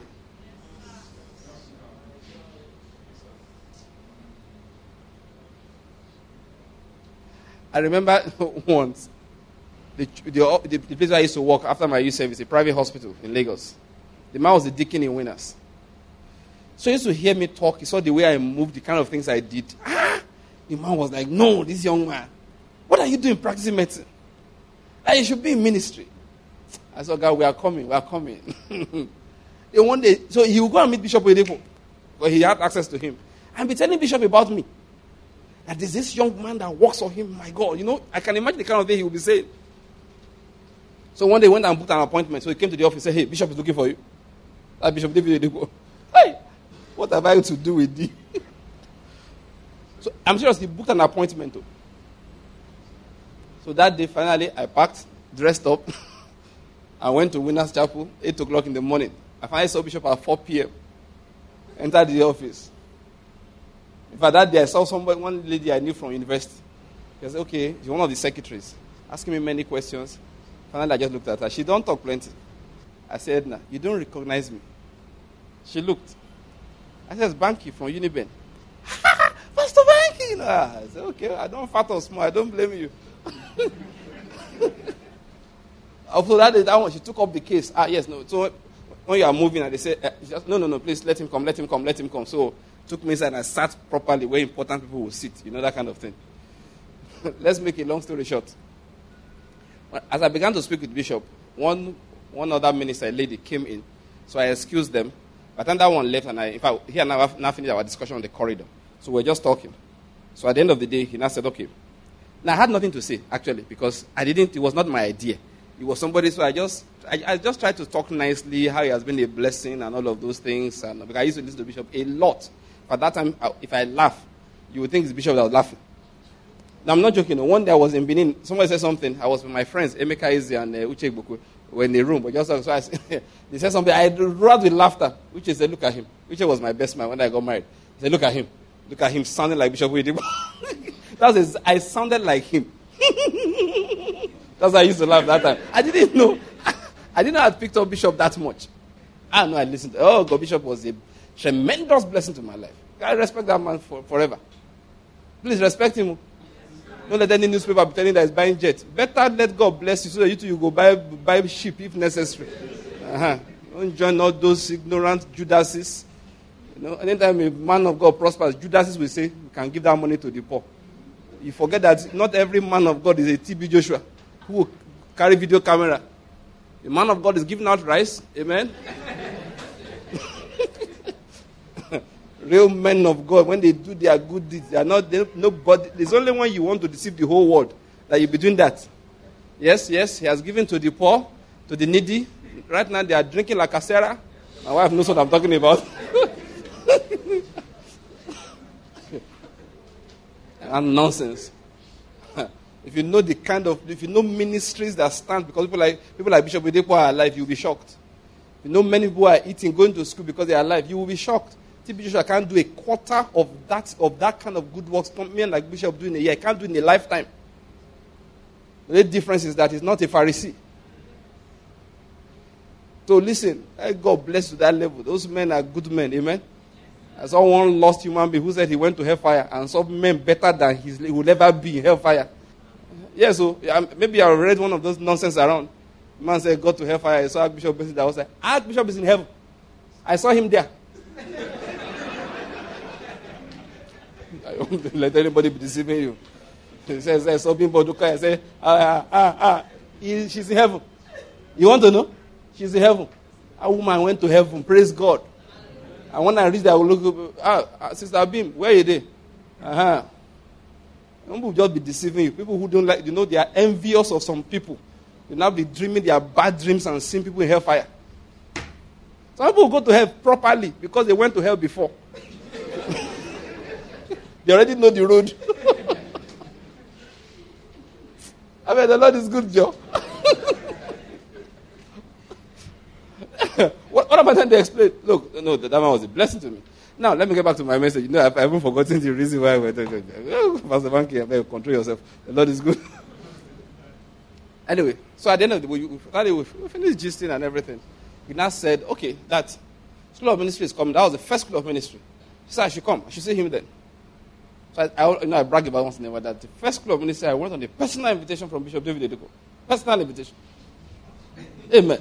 I remember once, the, the, the, the place where I used to work after my youth service, a private hospital in Lagos. The man was the deacon in Winners. So he used to hear me talk. He saw the way I moved, the kind of things I did. Ah! The man was like, no, this young man, what are you doing practicing medicine? Like, you should be in ministry. I said, God, we are coming, we are coming. And one day, so he would go and meet Bishop Oyedepo, because he had access to him, and be telling Bishop about me. That there's this young man that works for him. My God, you know, I can imagine the kind of thing he would be saying. So one day, went and booked an appointment. So he came to the office and said, hey, Bishop is looking for you. That Bishop David Oyedepo. Hey, what have I to do with thee? So I'm serious, he booked an appointment. Too. So that day, finally, I packed, dressed up, I went to Winners Chapel, eight o'clock in the morning. I finally saw Bishop at four p.m. Entered the office. In fact, that day I saw somebody, one lady I knew from university. She said, okay, she's one of the secretaries, asking me many questions. Finally, I just looked at her. She don't talk plenty. I said, Edna, you don't recognize me. She looked. I said, it's Banky from Uniben. Pastor Banky! Ah, I said, okay, I don't fat or small. I don't blame you. After that day, that one, she took up the case. Ah, yes, no. So when you are moving, and they say, uh, just, no, no, no, please let him come, let him come, let him come. So took me inside and I sat properly where important people will sit. You know, that kind of thing. Let's make a long story short. As I began to speak with Bishop, one one other minister, a lady, came in. So I excused them. By the time that one left, and I, in fact, he and I have now finished our discussion on the corridor. So we're just talking. So at the end of the day, he now said, okay. Now I had nothing to say, actually, because I didn't, it was not my idea. It was somebody, so I just I, I just tried to talk nicely, how he has been a blessing and all of those things. And because I used to listen to Bishop a lot. At that time, if I laugh, you would think it's Bishop that was laughing. Now, I'm not joking. One day I was in Benin. Somebody said something. I was with my friends, Emeka Izi and uh, Uche Boku, were in the room. But just so I said, they said something. I roared with laughter. Uche said, look at him. Uche was my best man when I got married. He said, look at him. Look at him sounding like Bishop Oyedepo. That's his, I sounded like him. That's why I used to laugh that time. I didn't know. I didn't know I had picked up Bishop that much. I know I listened to, oh, God, Bishop was a tremendous blessing to my life. I respect that man for, forever. Please respect him. Don't let any newspaper be telling that he's buying jet. Better let God bless you so that you too you go buy buy sheep if necessary. Uh-huh. Don't join all those ignorant Judases. You know, anytime a man of God prospers, Judases will say, you can give that money to the poor. You forget that not every man of God is a T B Joshua who will carry video camera. The man of God is giving out rice. Amen. Real men of God, when they do their good deeds, they are not, they, nobody, there's only one you want to deceive the whole world, that you be doing that. Yes, yes, he has given to the poor, to the needy. Right now they are drinking like Casera. My wife knows what I'm talking about. And nonsense. If you know the kind of, if you know ministries that stand, because people like, people like Bishop Oyedepo are alive, you'll be shocked. If you know many people are eating, going to school because they are alive, you will be shocked. T B Joshua can't do a quarter of that of that kind of good works. Men like Bishop do in a year, can't do in a lifetime. The difference is that he's not a Pharisee. So listen, God bless to that level. Those men are good men, amen. I saw one lost human being who said he went to hellfire and saw men better than he will ever be in hellfire. Yeah, so maybe I read one of those nonsense around. The man said, go to hellfire. I saw Archbishop Bessie that was like, Archbishop is in heaven. I saw him there. I don't let anybody be deceiving you. He says, I saw Bimbo Duka. I say, ah, ah, ah, he, she's in heaven. You want to know? She's in heaven. A woman went to heaven. Praise God. And when I reach there, I will look, ah, Sister Bim, where are you there? Uh-huh. People will just be deceiving you. People who don't like, you know, they are envious of some people. They now be dreaming their bad dreams and seeing people in hellfire. Some people go to hell properly because they went to hell before. They already know the road. I mean, the Lord is good, Joe. what, what am I trying to explain? Look, no, that man was a blessing to me. Now, let me get back to my message. You know, I've, I haven't forgotten the reason why we're talking. Pastor Banky, control yourself. The Lord is good. Anyway, so at the end of the day, we, we, we finished gisting and everything. We now said, okay, that school of ministry is coming. That was the first school of ministry. She said, I should come. I should see him then. So I, I, you know, I brag about once never that the first school of ministry, I went on a personal invitation from Bishop David Edeko. Personal invitation. Amen.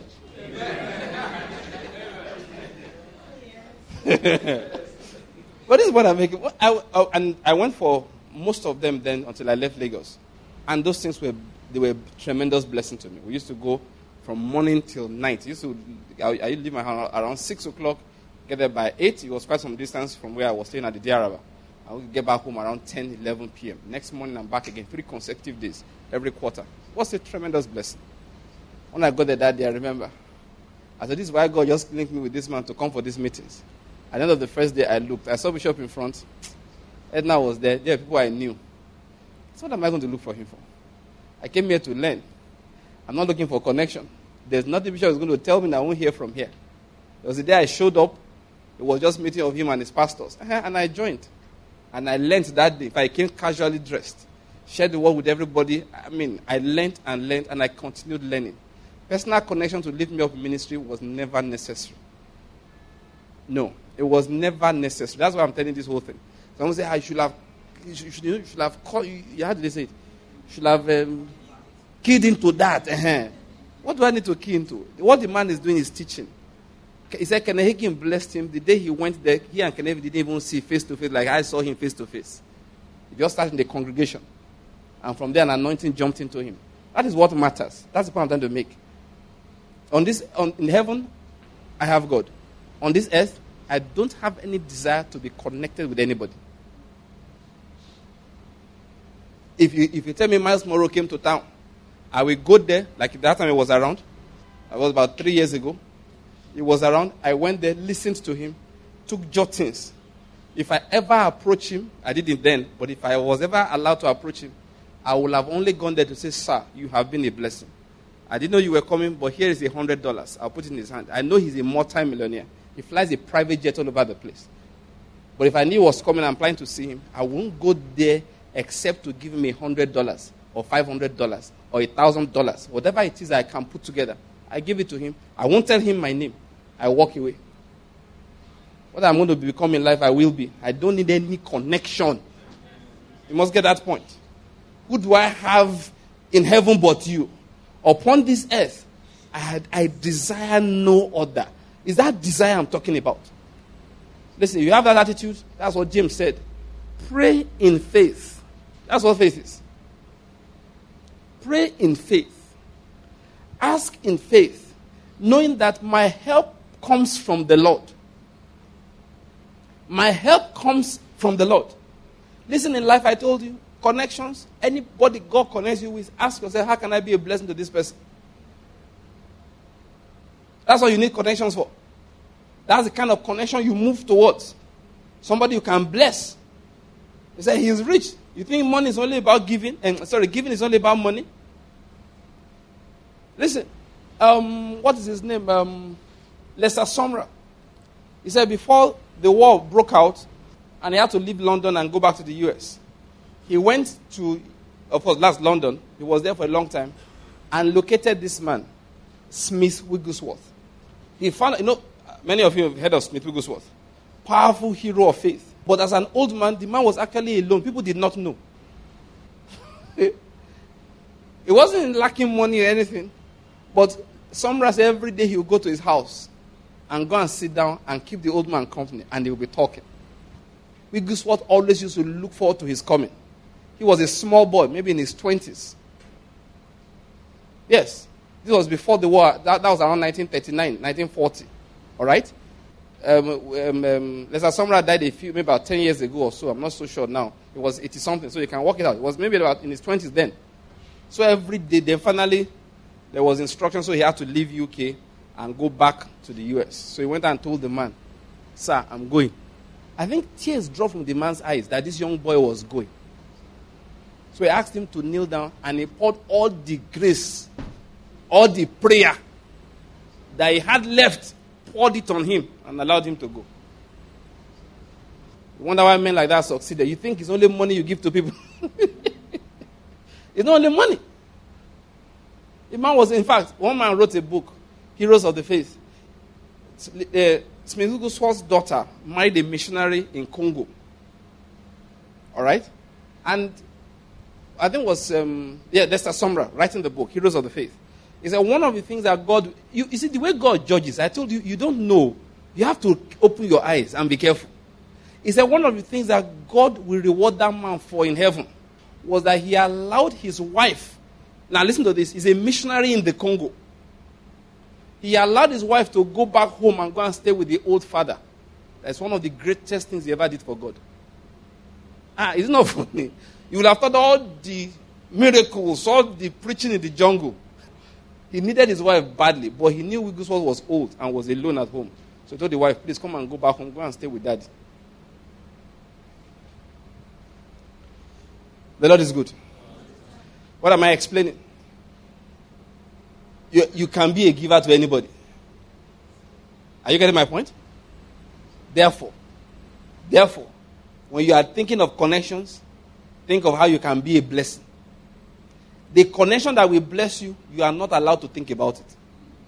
But this is what I'm making. I, I, and I went for most of them then until I left Lagos. And those things were, they were a tremendous blessing to me. We used to go from morning till night. I used to, I, I leave my house around six o'clock, get there by eight. It was quite some distance from where I was staying at the Diaraba. I would get back home around ten, eleven p.m. Next morning, I'm back again, three consecutive days, every quarter. It was a tremendous blessing. When I got there that day, I remember. I said, this is why God just linked me with this man to come for these meetings. At the end of the first day, I looked. I saw Bishop in front. Edna was there. There were people I knew. So what am I going to look for him for? I came here to learn. I'm not looking for connection. There's nothing Bishop is going to tell me that I won't hear from here. There was the day I showed up. It was just meeting of him and his pastors. And I joined. And I learned that day. If I came casually dressed, shared the word with everybody, I mean, I learned and learned, and I continued learning. Personal connection to lift me up in ministry was never necessary. No, it was never necessary. That's why I'm telling this whole thing. Someone say, I should have, you should, you should have called, you, how did they say it? You should have um, keyed into that. Uh-huh. What do I need to key into? What the man is doing is teaching. He said, Kenneth Hagin blessed him. The day he went there, he and Kenneth didn't even see face to face like I saw him face to face. He just started in the congregation. And from there, an anointing jumped into him. That is what matters. That's the point I'm trying to make. On this, on, in heaven, I have God. On this earth, I don't have any desire to be connected with anybody. If you, if you tell me Miles Morrow came to town, I will go there, like that time he was around. That was about three years ago. He was around. I went there, listened to him, took jottings. If I ever approach him, I didn't then, but if I was ever allowed to approach him, I would have only gone there to say, sir, you have been a blessing. I didn't know you were coming, but here is a hundred dollars. I'll put it in his hand. I know he's a multi-millionaire. He flies a private jet all over the place. But if I knew he was coming and I'm planning to see him, I won't go there except to give him a hundred dollars or five hundred dollars or a thousand dollars. Whatever it is I can put together, I give it to him. I won't tell him my name. I walk away. What I'm going to become in life, I will be. I don't need any connection. You must get that point. Who do I have in heaven but you? Upon this earth, I, had, I desire no other. Is that desire I'm talking about? Listen, you have that attitude. That's what James said. Pray in faith. That's what faith is. Pray in faith. Ask in faith, knowing that my help comes from the Lord. My help comes from the Lord. Listen, in life I told you, connections, anybody God connects you with, ask yourself, how can I be a blessing to this person? That's what you need connections for. That's the kind of connection you move towards. Somebody you can bless. You say he's rich. You think money is only about giving? And sorry, giving is only about money? Listen, um, what is his name? Um, Lester Sumrall. He said before the war broke out and he had to leave London and go back to the U S, he went to, of course, last London. He was there for a long time and located this man, Smith Wigglesworth. He found, you know, many of you have heard of Smith Wigglesworth. Powerful hero of faith. But as an old man, the man was actually alone. People did not know. He wasn't lacking money or anything. But Sumrall said every day he would go to his house and go and sit down and keep the old man company, and they would be talking. Wigglesworth always used to look forward to his coming. He was a small boy, maybe in his twenties. Yes, this was before the war. That, that was around nineteen thirty-nine, nineteen forty. All right? Um, um, um, Lester Sumrall died a few, maybe about ten years ago or so. I'm not so sure now. He was eighty-something, so you can work it out. It was maybe about in his twenties then. So every day, then finally, there was instruction, so he had to leave U K and go back to the U S. So he went and told the man, sir, I'm going. I think tears dropped from the man's eyes that this young boy was going. So he asked him to kneel down, and he poured all the grace, all the prayer that he had left, poured it on him, and allowed him to go. You wonder why men like that succeeded. You think it's only money you give to people. It's not only money. The man was, in fact, one man wrote a book, Heroes of the Faith. Uh, Smith Wigglesworth's daughter married a missionary in Congo. All right? And I think it was, um, yeah, Lester Sumrall writing the book, Heroes of the Faith. He said one of the things that God, you, you see, the way God judges, I told you, you don't know. You have to open your eyes and be careful. He said one of the things that God will reward that man for in heaven was that he allowed his wife, now listen to this, he's a missionary in the Congo. He allowed his wife to go back home and go and stay with the old father. That's one of the greatest things he ever did for God. Ah, it's not funny. You will have thought all the miracles, all the preaching in the jungle. He needed his wife badly, but he knew Wigglesworth was old and was alone at home. So he told the wife, please come and go back home, go and stay with daddy. The Lord is good. What am I explaining? You, you can be a giver to anybody. Are you getting my point? Therefore, therefore, when you are thinking of connections, think of how you can be a blessing. The connection that will bless you, you are not allowed to think about it.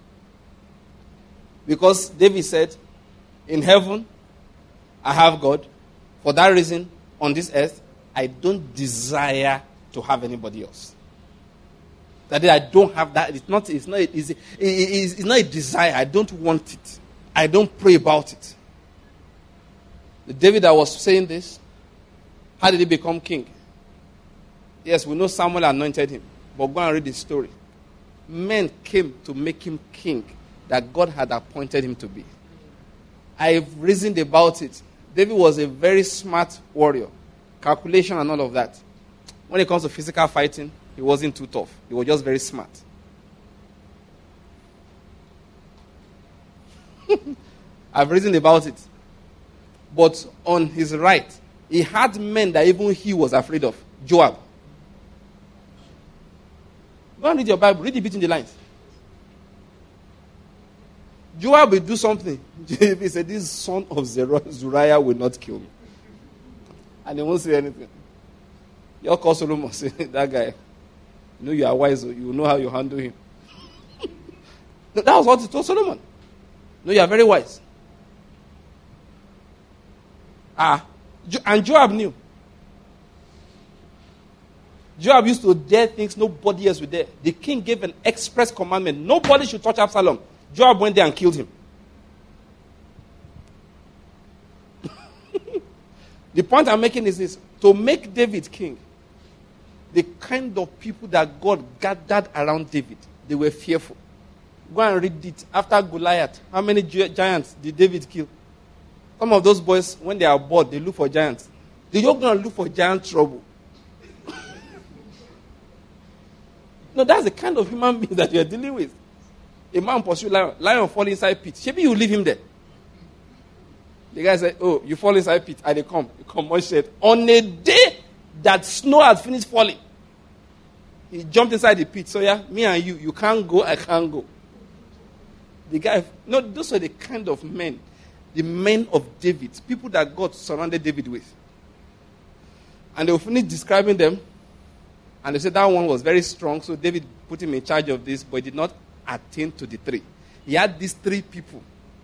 Because David said, in heaven, I have God. For that reason, on this earth, I don't desire to have anybody else. That is, I don't have that. It's not, it's, not, it's, it's, it's not a desire. I don't want it. I don't pray about it. The David that was saying this, how did he become king? Yes, we know Samuel anointed him. But go and read the story. Men came to make him king that God had appointed him to be. I've reasoned about it. David was a very smart warrior. Calculation and all of that. When it comes to physical fighting, he wasn't too tough. He was just very smart. I've reasoned about it. But on his right, he had men that even he was afraid of. Joab. Go and read your Bible. Read it between the lines. Joab will do something. He said, this son of Zuriah will not kill me. And he won't say anything. You call Solomon, say, that guy, you know you are wise, you know how you handle him. That was what he told Solomon. No, you are very wise. Ah, and Joab knew. Joab used to dare things nobody else would dare. The king gave an express commandment. Nobody should touch Absalom. Joab went there and killed him. The point I'm making is this. To make David king, the kind of people that God gathered around David, they were fearful. Go and read it. After Goliath, how many gi- giants did David kill? Some of those boys, when they are bored, they look for giants. They're not going to look for giant trouble. No, that's the kind of human being that you're dealing with. A man pursue lion. Lion fall inside pit. Maybe you leave him there. The guy said, oh, you fall inside pit. And they come. You come one shed. On a day that snow had finished falling, he jumped inside the pit. So yeah, me and you, you can't go, I can't go. The guy, no, those were the kind of men, the men of David, people that God surrounded David with. And they will finish describing them. And they said that one was very strong, so David put him in charge of this, but he did not attain to the three. He had these three people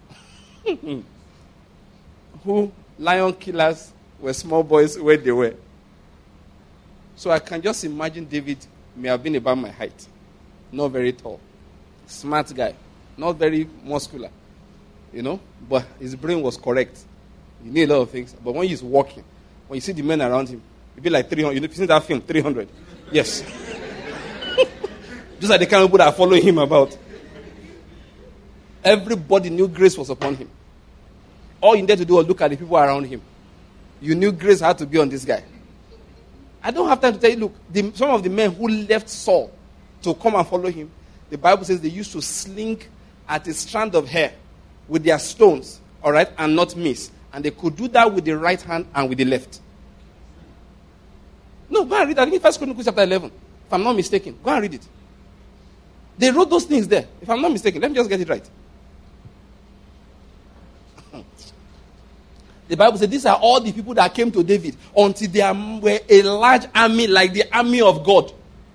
who, lion killers, were small boys where they were. So I can just imagine David may have been about my height. Not very tall. Smart guy. Not very muscular. You know? But his brain was correct. He knew a lot of things. But when he's walking, when you see the men around him, it'd be like three hundred. You know, you've seen that film, three hundred. Yes. Those are the kind of people that follow him about. Everybody knew grace was upon him. All you needed to do was look at the people around him. You knew grace had to be on this guy. I don't have time to tell you, look, the, some of the men who left Saul to come and follow him, the Bible says they used to sling at a strand of hair with their stones, all right, and not miss. And they could do that with the right hand and with the left. No, go and read that. In First Chronicles chapter eleven, if I'm not mistaken. Go and read it. They wrote those things there, if I'm not mistaken. Let me just get it right. The Bible says these are all the people that came to David until there were a large army like the army of God.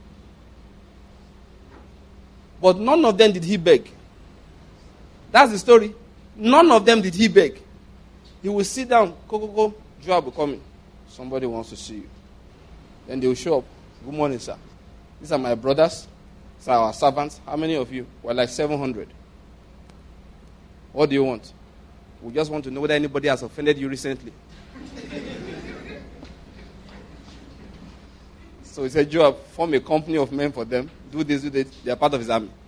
But none of them did he beg. That's the story. None of them did he beg. He will sit down. Go, go, go. Joab will come in. Somebody wants to see you. Then they will show up. Good morning, sir. These are my brothers. These are our servants. How many of you? We're like seven hundred. What do you want? We just want to know whether anybody has offended you recently. So he said, Joab, form a company of men for them. Do this, do this. They are part of his army.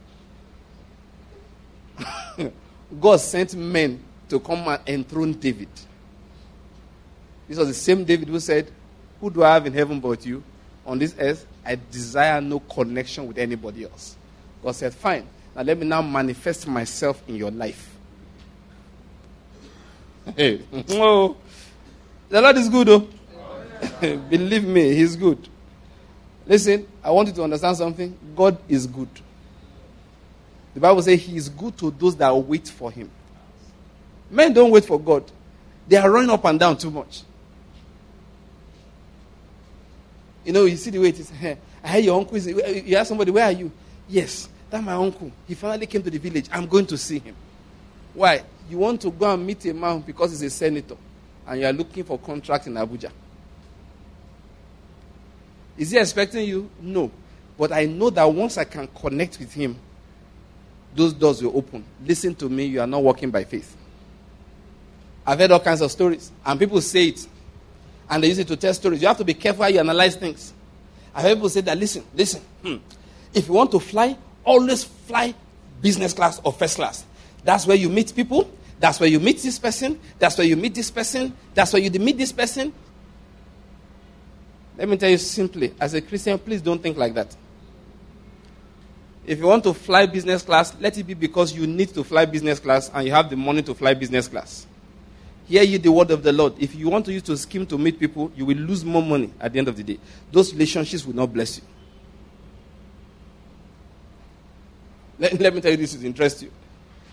God sent men to come and enthrone David. This was the same David who said, who do I have in heaven but you? On this earth, I desire no connection with anybody else. God said, fine. Now let me now manifest myself in your life. Hey. Oh, the Lord is good, though. Believe me, he's good. Listen, I want you to understand something. God is good. The Bible says he is good to those that wait for him. Men don't wait for God. They are running up and down too much. You know, you see the way it is. I heard your uncle is, you ask somebody, where are you? Yes, that's my uncle. He finally came to the village. I'm going to see him. Why? You want to go and meet a man because he's a senator and you are looking for contract in Abuja. Is he expecting you? No. But I know that once I can connect with him, those doors will open. Listen to me, you are not walking by faith. I've heard all kinds of stories, and people say it, and they use it to tell stories. You have to be careful how you analyze things. I've heard people say that, listen, listen, hmm, if you want to fly, always fly business class or first class. That's where you meet people. That's where you meet this person. That's where you meet this person. That's where you meet this person. Let me tell you simply, as a Christian, please don't think like that. If you want to fly business class, let it be because you need to fly business class and you have the money to fly business class. Hear ye the word of the Lord. If you want to use to scheme to meet people, you will lose more money at the end of the day. Those relationships will not bless you. Let, let me tell you this will interest you.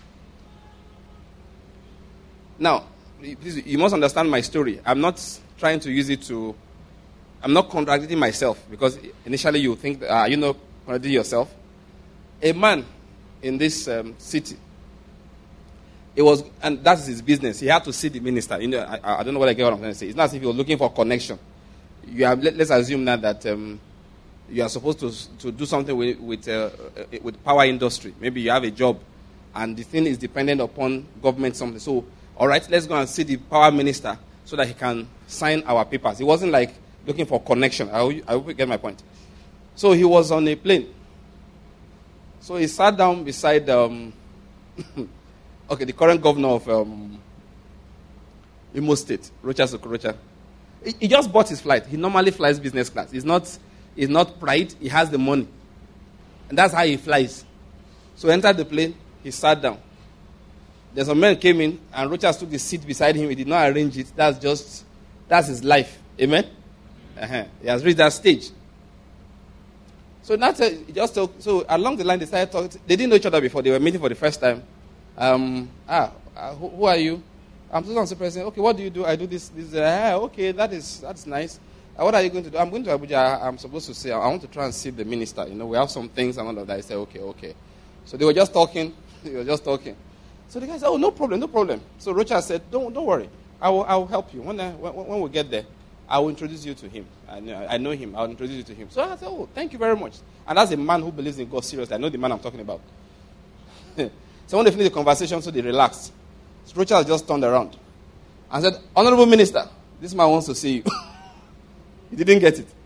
Now, please, you must understand my story. I'm not trying to use it to... I'm not contradicting myself because initially you think, uh, you know, contradicting yourself. A man in this um, city, it was, and that's his business. He had to see the minister. You know, I, I don't know what I get what I'm trying to say. It's not as if he was looking for connection. You have, let, let's assume now that um, you are supposed to to do something with with, uh, with power industry. Maybe you have a job, and the thing is dependent upon government something. So, all right, let's go and see the power minister so that he can sign our papers. It wasn't like looking for connection. I hope, I hope you get my point. So he was on a plane. So he sat down beside, um, okay, the current governor of um, Imo State, Rochas Okorocha. He, he just bought his flight. He normally flies business class. He's not, he's not pride. He has the money. And that's how he flies. So he entered the plane. He sat down. Then some men came in, and Rochas took the seat beside him. He did not arrange it. That's just, that's his life. Amen? Uh-huh. He has reached that stage. So that's a, just talk, so along the line they started talking. They didn't know each other before. They were meeting for the first time. Um, ah, uh, who, who are you? I'm so and so president. Okay, what do you do? I do this. This. Uh, ah, okay, that is that's nice. Uh, what are you going to do? I'm going to Abuja. I'm supposed to say I want to try and see the minister. You know, we have some things and all of that. I said, okay, okay. So they were just talking. They were just talking. So the guy said, oh, no problem, no problem. So Rocha said, don't don't worry. I will I will help you when I, when, when we get there. I will introduce you to him. I know, I know him. I'll introduce you to him. So I said, oh, thank you very much. And that's a man who believes in God seriously. I know the man I'm talking about. So when they finished the conversation, so they relaxed. So Rochas just turned around and said, Honorable Minister, this man wants to see you. He didn't get it.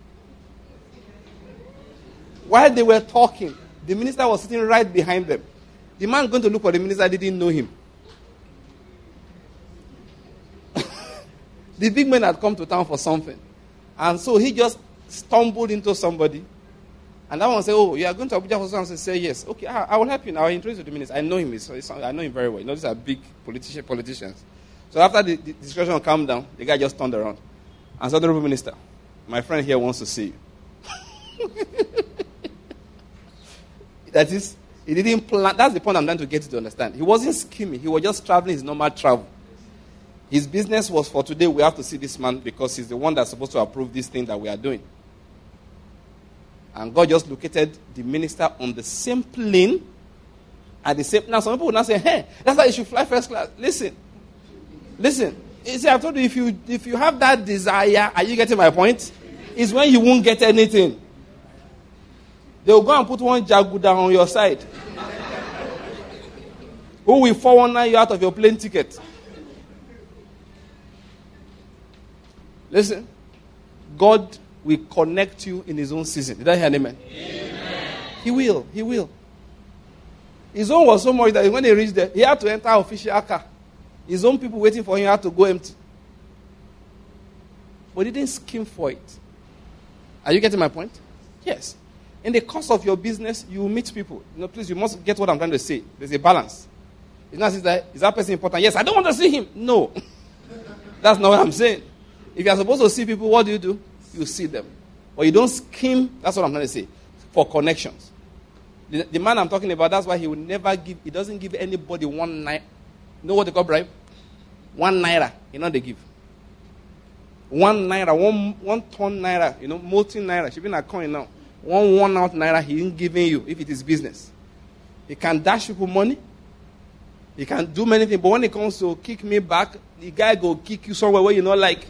While they were talking, the minister was sitting right behind them. The man going to look for the minister didn't know him. The big man had come to town for something. And so he just stumbled into somebody. And that one said, oh, you are going to Abuja for something? Say, yes. Okay, I, I will help you now. I will introduce you to the minister. I know him. It's, it's, I know him very well. You know, these are big politician, politicians. So after the, the discussion calmed down, the guy just turned around and said, Honorable Minister, my friend here wants to see you. That is, he didn't plan. That's the point I'm trying to get you to understand. He wasn't scheming. He was just traveling his normal travel. His business was for today. We have to see this man because he's the one that's supposed to approve this thing that we are doing. And God just located the minister on the same plane at the same. Now, some people will not say, hey, that's why you should fly first class. Listen. Listen. You see, I told you, if you if you have that desire, are you getting my point? It's when you won't get anything. They will go and put one jaguda on your side. Who will four one nine you out of your plane ticket? Listen. God will connect you in his own season. Did I hear an amen? Amen? He will. He will. His own was so much that when he reached there, he had to enter official car. His own people waiting for him had to go empty. But he didn't scheme for it. Are you getting my point? Yes. In the course of your business, you will meet people. You know, please, you must get what I'm trying to say. There's a balance. It's not is that, is that person important? Yes, I don't want to see him. No. That's not what I'm saying. If you're supposed to see people, what do you do? You see them. But you don't scheme. That's what I'm trying to say. For connections. The, the man I'm talking about, that's why he will never give, he doesn't give anybody one naira. You know what they call bribe? One naira. You know they give. One naira, one one ton naira, you know, multi naira. She's been a coin now. One one out naira he ain't giving you if it is business. He can dash people money. He can do many things. But when it comes to kick me back, the guy go kick you somewhere where you not like.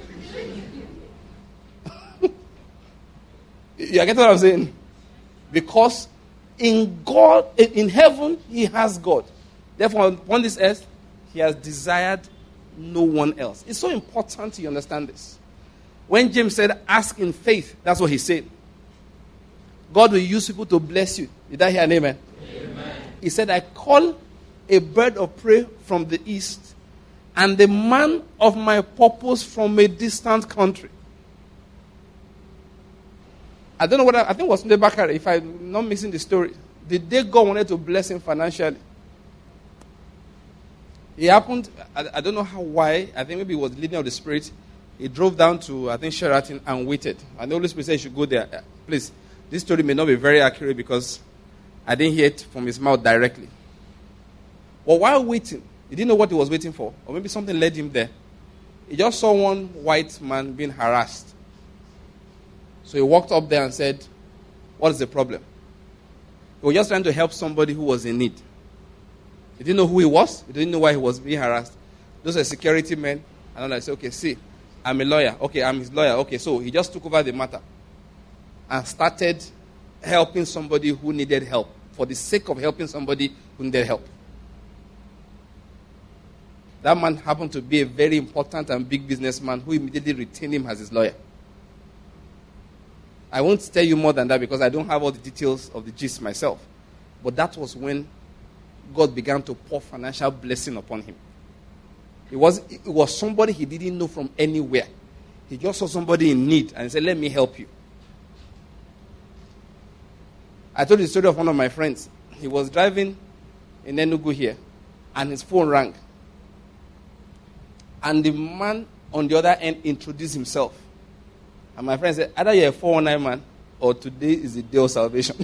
You get what I'm saying? Because in God, in heaven, he has God. Therefore, on this earth, he has desired no one else. It's so important you understand this. When James said, ask in faith, that's what he said. God will use people to bless you. Did I hear an amen? Amen. He said, I call a bird of prey from the east and the man of my purpose from a distant country. I don't know what I, I think it was Sunday Bakari, if I'm not missing the story. The day God wanted to bless him financially, he happened, I, I don't know how, why, I think maybe it was the leading of the Spirit. He drove down to, I think, Sheraton and waited. And the Holy Spirit said he should go there. Uh, please, this story may not be very accurate because I didn't hear it from his mouth directly. But while waiting, he didn't know what he was waiting for. Or maybe something led him there. He just saw one white man being harassed. So he walked up there and said, what is the problem? He was just trying to help somebody who was in need. He didn't know who he was. He didn't know why he was being harassed. Those are security men. And I said, okay, see, I'm a lawyer. Okay, I'm his lawyer. Okay, so he just took over the matter and started helping somebody who needed help for the sake of helping somebody who needed help. That man happened to be a very important and big businessman who immediately retained him as his lawyer. I won't tell you more than that because I don't have all the details of the gist myself. But that was when God began to pour financial blessing upon him. It was, it was somebody he didn't know from anywhere. He just saw somebody in need and said, let me help you. I told you the story of one of my friends. He was driving in Enugu here and his phone rang. And the man on the other end introduced himself. And my friend said, either you're a four one nine man or today is the day of salvation.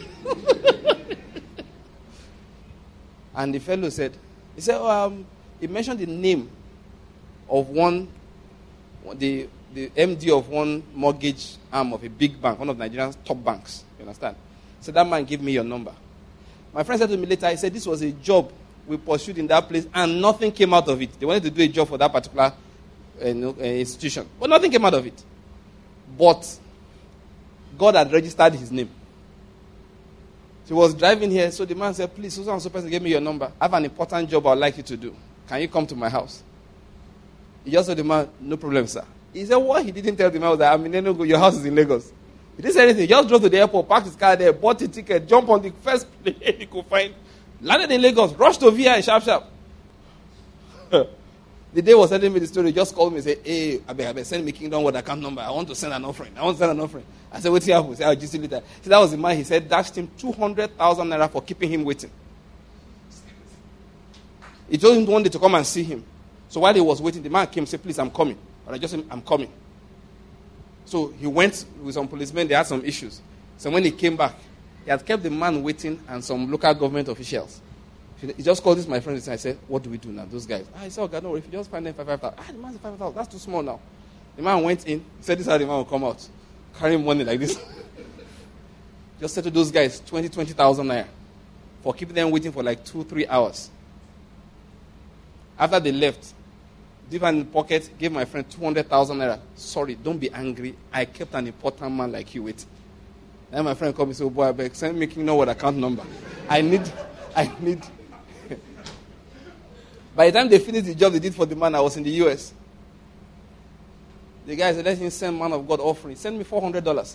And the fellow said, he said, oh, um, he mentioned the name of one, the, the M D of one mortgage arm of a big bank, one of Nigeria's top banks. You understand? He said, that man, give me your number. My friend said to me later, he said, this was a job we pursued in that place and nothing came out of it. They wanted to do a job for that particular uh, institution, but nothing came out of it. But God had registered his name. He was driving here, so the man said, please, so and so person, give me your number. I have an important job I would like you to do. Can you come to my house? He just told the man, no problem, sir. He said, what? He didn't tell the man that I'm in Enugu, your house is in Lagos. He didn't say anything. He just drove to the airport, parked his car there, bought a ticket, jumped on the first plane he could find, landed in Lagos, rushed to V I sharp sharp. The day he was sending me the story, he just called me and said, hey, I better send me Kingdom Word account number. I want to send an offering. I want to send an offering. I said, what's happening? He said, I'll just see later. So that was the man, he said, dashed him two hundred thousand naira for keeping him waiting. He told him one day to come and see him. So while he was waiting, the man came and said, please, I'm coming. But I just said, I'm coming. So he went with some policemen. They had some issues. So when he came back, he had kept the man waiting and some local government officials. He just called this my friend and I said, what do we do now? Those guys. Ah, I said, oh God, no, if you just find them five thousand. Ah, the man's five thousand. That's too small now. The man went in. He said, this is how the man will come out. Carrying money like this. Just said to those guys, twenty, twenty thousand naira. For keeping them waiting for like two, three hours. After they left, deep in the pocket, gave my friend two hundred thousand naira. Sorry, don't be angry. I kept an important man like you waiting. Then my friend called me and said, oh boy, I beg, send me you know what account number. I need, I need. By the time they finished the job they did for the man, I was in the U S. The guy said, let him send man of God offering. Send me four hundred dollars.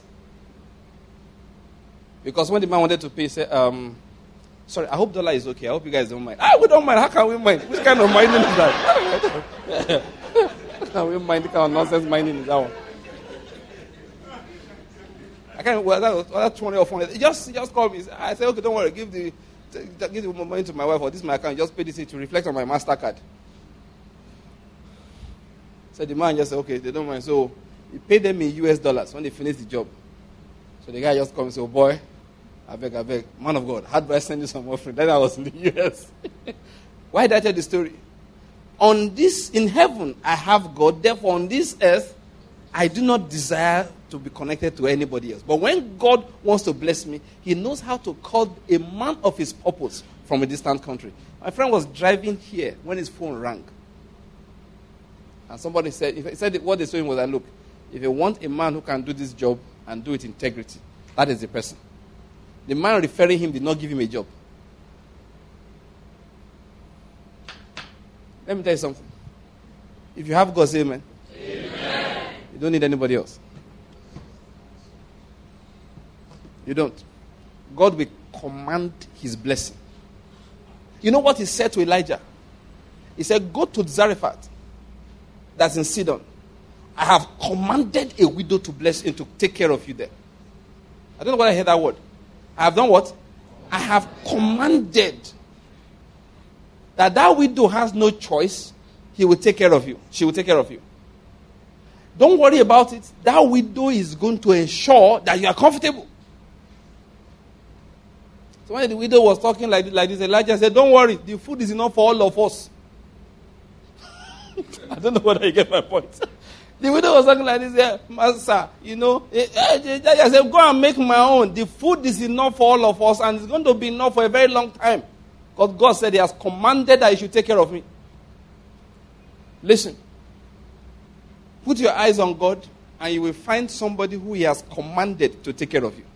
Because when the man wanted to pay, he said, um, sorry, I hope dollar is okay. I hope you guys don't mind. Ah, we don't mind. How can we mind? Which kind of minding is that? How can we mind? What kind of nonsense minding is that one? I can't, well, that was, well, that's two hundred or four hundred. He just, he just called me. I said, okay, don't worry. Give the, give the money to my wife, or this is my account. Just pay this to reflect on my MasterCard. So the man just said, okay, they don't mind. So he paid them in U S dollars when they finished the job. So the guy just comes and said, oh boy, I beg, I beg, man of God, how do I send you some offering? Then I was in the U S. Why did I tell the story? On this, in heaven, I have God. Therefore, on this earth, I do not desire to be connected to anybody else. But when God wants to bless me, he knows how to call a man of his purpose from a distant country. My friend was driving here when his phone rang. And somebody said, if he said what they told him was that, look, if you want a man who can do this job and do it integrity, that is the person. The man referring him did not give him a job. Let me tell you something. If you have God, say amen. Amen. You don't need anybody else. You don't. God will command his blessing. You know what he said to Elijah? He said, go to Zarephath, that's in Sidon. I have commanded a widow to bless you, to take care of you there. I don't know why I heard that word. I have done what? I have commanded that that widow has no choice. He will take care of you. She will take care of you. Don't worry about it. That widow is going to ensure that you are comfortable. So when the widow was talking like, like this, Elijah said, don't worry, the food is enough for all of us. I don't know whether you get my point. The widow was talking like this, yeah, Master, you know, Elijah said, go and make my own. The food is enough for all of us, and it's going to be enough for a very long time. Because God said he has commanded that you should take care of me. Listen. Put your eyes on God, and you will find somebody who he has commanded to take care of you.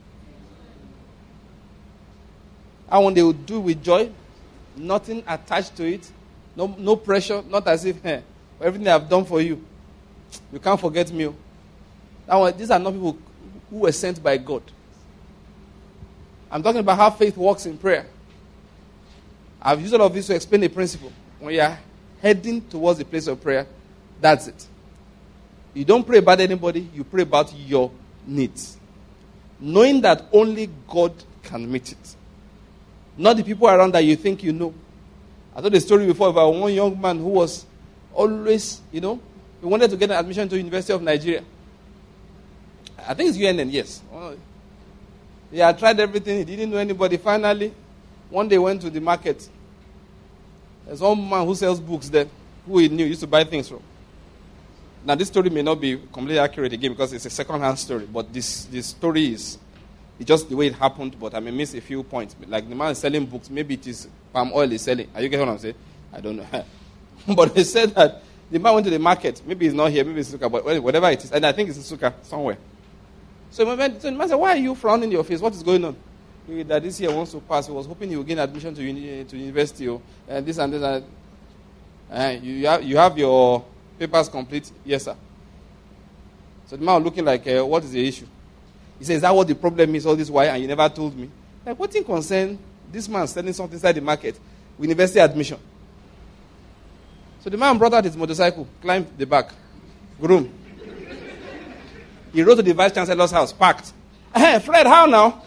And when they will do with joy, nothing attached to it, no, no pressure, not as if, hey, everything I've done for you, you can't forget me. Now, these are not people who were sent by God. I'm talking about how faith works in prayer. I've used all of this to explain the principle. When you are heading towards the place of prayer, that's it. You don't pray about anybody, you pray about your needs. Knowing that only God can meet it. Not the people around that you think you know. I told a story before about one young man who was always, you know, he wanted to get an admission to the University of Nigeria. I think it's U N N, yes. He had tried everything, he didn't know anybody. Finally, one day he went to the market. There's one man who sells books there, who he knew, used to buy things from. Now, this story may not be completely accurate again because it's a second-hand story, but this, this story is it's just the way it happened, but I may miss a few points. Like the man is selling books, maybe it is palm oil he's selling. Are you getting what I'm saying? I don't know. But they said that the man went to the market. Maybe he's not here, maybe it's Suka, but whatever it is. And I think it's in Suka somewhere. So the man said, why are you frowning your face? What is going on? That this year wants to pass. He was hoping he would gain admission to uni, to university. Or, and this and this. And, and you, have, you have your papers complete? Yes, sir. So the man was looking like, uh, what is the issue? He says, is that what the problem is all this while and you never told me? Like, what in concern this man selling something inside the market with university admission? So the man brought out his motorcycle, climbed the back, groom. He rode to the vice chancellor's house, parked. Hey, Fred, how now?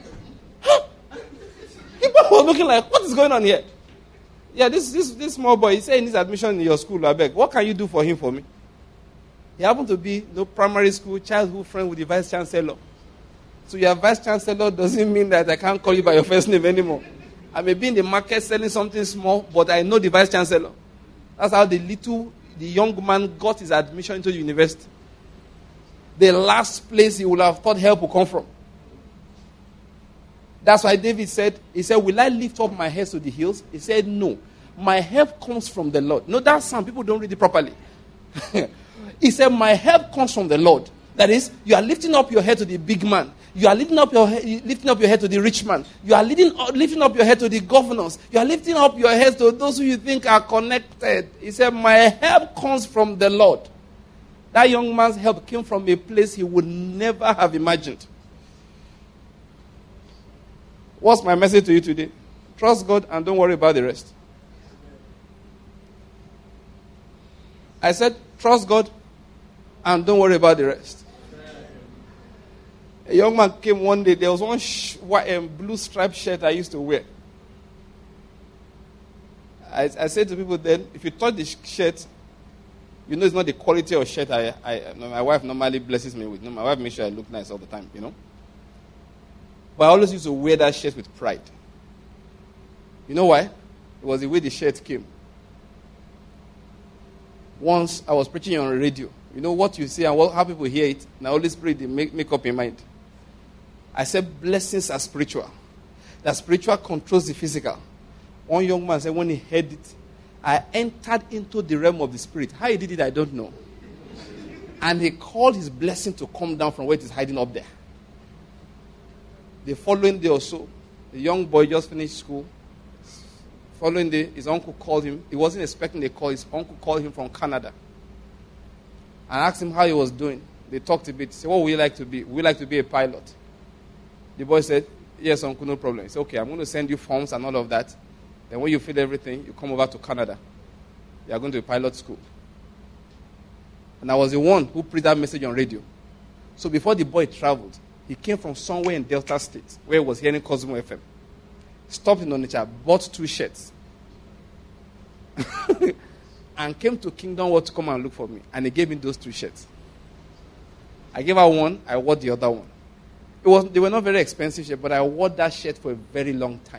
People were looking like, what is going on here? Yeah, this this this small boy, he said he needs admission in your school, I beg. What can you do for him for me? He happened to be no primary school childhood friend with the vice chancellor. So your vice chancellor doesn't mean that I can't call you by your first name anymore. I may be in the market selling something small, but I know the vice chancellor. That's how the little, the young man got his admission into the university. The last place he would have thought help would come from. That's why David said, he said, will I lift up my head to the hills? He said, no. My help comes from the Lord. No, that's some people don't read it properly. He said, my help comes from the Lord. That is, you are lifting up your head to the big man. You are lifting up your he- lifting up your head to the rich man. You are lifting, uh, lifting up your head to the governors. You are lifting up your head to those who you think are connected. He said, my help comes from the Lord. That young man's help came from a place he would never have imagined. What's my message to you today? Trust God and don't worry about the rest. I said, trust God and don't worry about the rest. A young man came one day. There was one sh- white, um, blue striped shirt I used to wear. I, I said to people then, if you touch the sh- shirt, you know it's not the quality of shirt I, I, my wife normally blesses me with. You know, my wife makes sure I look nice all the time, you know. But I always used to wear that shirt with pride. You know why? It was the way the shirt came. Once I was preaching on the radio. You know what you see and what, how people hear it. And the Holy Spirit, they make, make up your mind. I said blessings are spiritual. That spiritual controls the physical. One young man said when he heard it, I entered into the realm of the spirit. How he did it, I don't know. And he called his blessing to come down from where it is hiding up there. The following day or so, the young boy just finished school. Following day, his uncle called him. He wasn't expecting a call. His uncle called him from Canada. And asked him how he was doing. They talked a bit. He said, what would you like to be? Would you like to be a pilot? The boy said, yes, uncle, no problem. He said, okay, I'm going to send you forms and all of that. Then when you fill everything, you come over to Canada. You are going to a pilot school. And I was the one who preached that message on radio. So before the boy traveled, he came from somewhere in Delta State, where he was hearing Cosmo F M. Stopped in Onitsha, bought two shirts. And came to Kingdom World to come and look for me. And he gave me those two shirts. I gave her one, I wore the other one. It was, they were not very expensive shirts, but I wore that shirt for a very long time.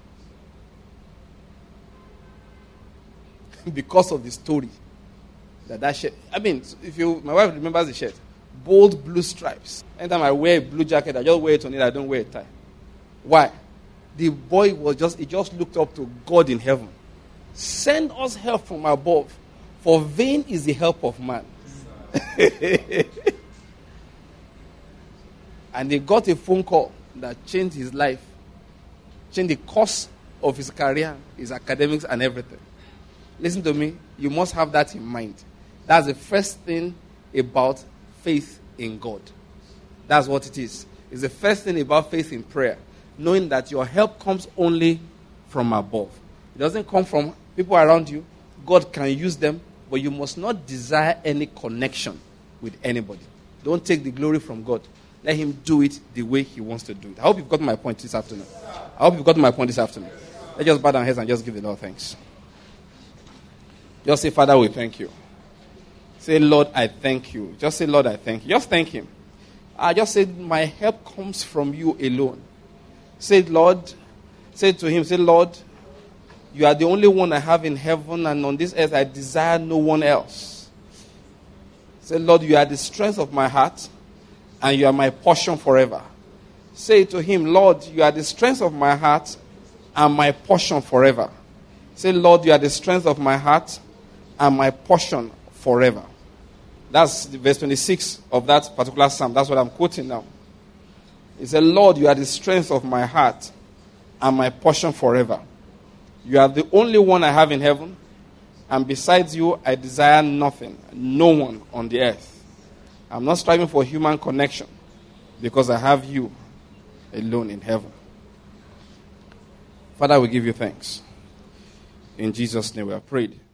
Because of the story. That that shirt, I mean, if you, my wife remembers the shirt. Bold blue stripes. Anytime I wear a blue jacket, I just wear it on it, I don't wear a tie. Why? The boy was just, he just looked up to God in heaven. Send us help from above, for vain is the help of man. And he got a phone call that changed his life, changed the course of his career, his academics, and everything. Listen to me, you must have that in mind. That's the first thing about faith in God. That's what it is. It's the first thing about faith in prayer. Knowing that your help comes only from above. It doesn't come from people around you. God can use them, but you must not desire any connection with anybody. Don't take the glory from God. Let him do it the way he wants to do it. I hope you've gotten my point this afternoon. I hope you've gotten my point this afternoon. Let's just bow down our heads and just give the Lord thanks. Just say, Father, we thank you. Say, Lord, I thank you. Just say, Lord, I thank you. Just thank him. I just said, my help comes from you alone. Say, Lord, say to him, say, Lord, you are the only one I have in heaven, and on this earth I desire no one else. Say, Lord, you are the strength of my heart, and you are my portion forever. Say to him, Lord, you are the strength of my heart, and my portion forever. Say, Lord, you are the strength of my heart, and my portion forever. That's verse twenty-six of that particular psalm. That's what I'm quoting now. He said, Lord, you are the strength of my heart and my portion forever. You are the only one I have in heaven, and besides you, I desire nothing, no one on the earth. I'm not striving for human connection because I have you alone in heaven. Father, we give you thanks. In Jesus' name we have prayed.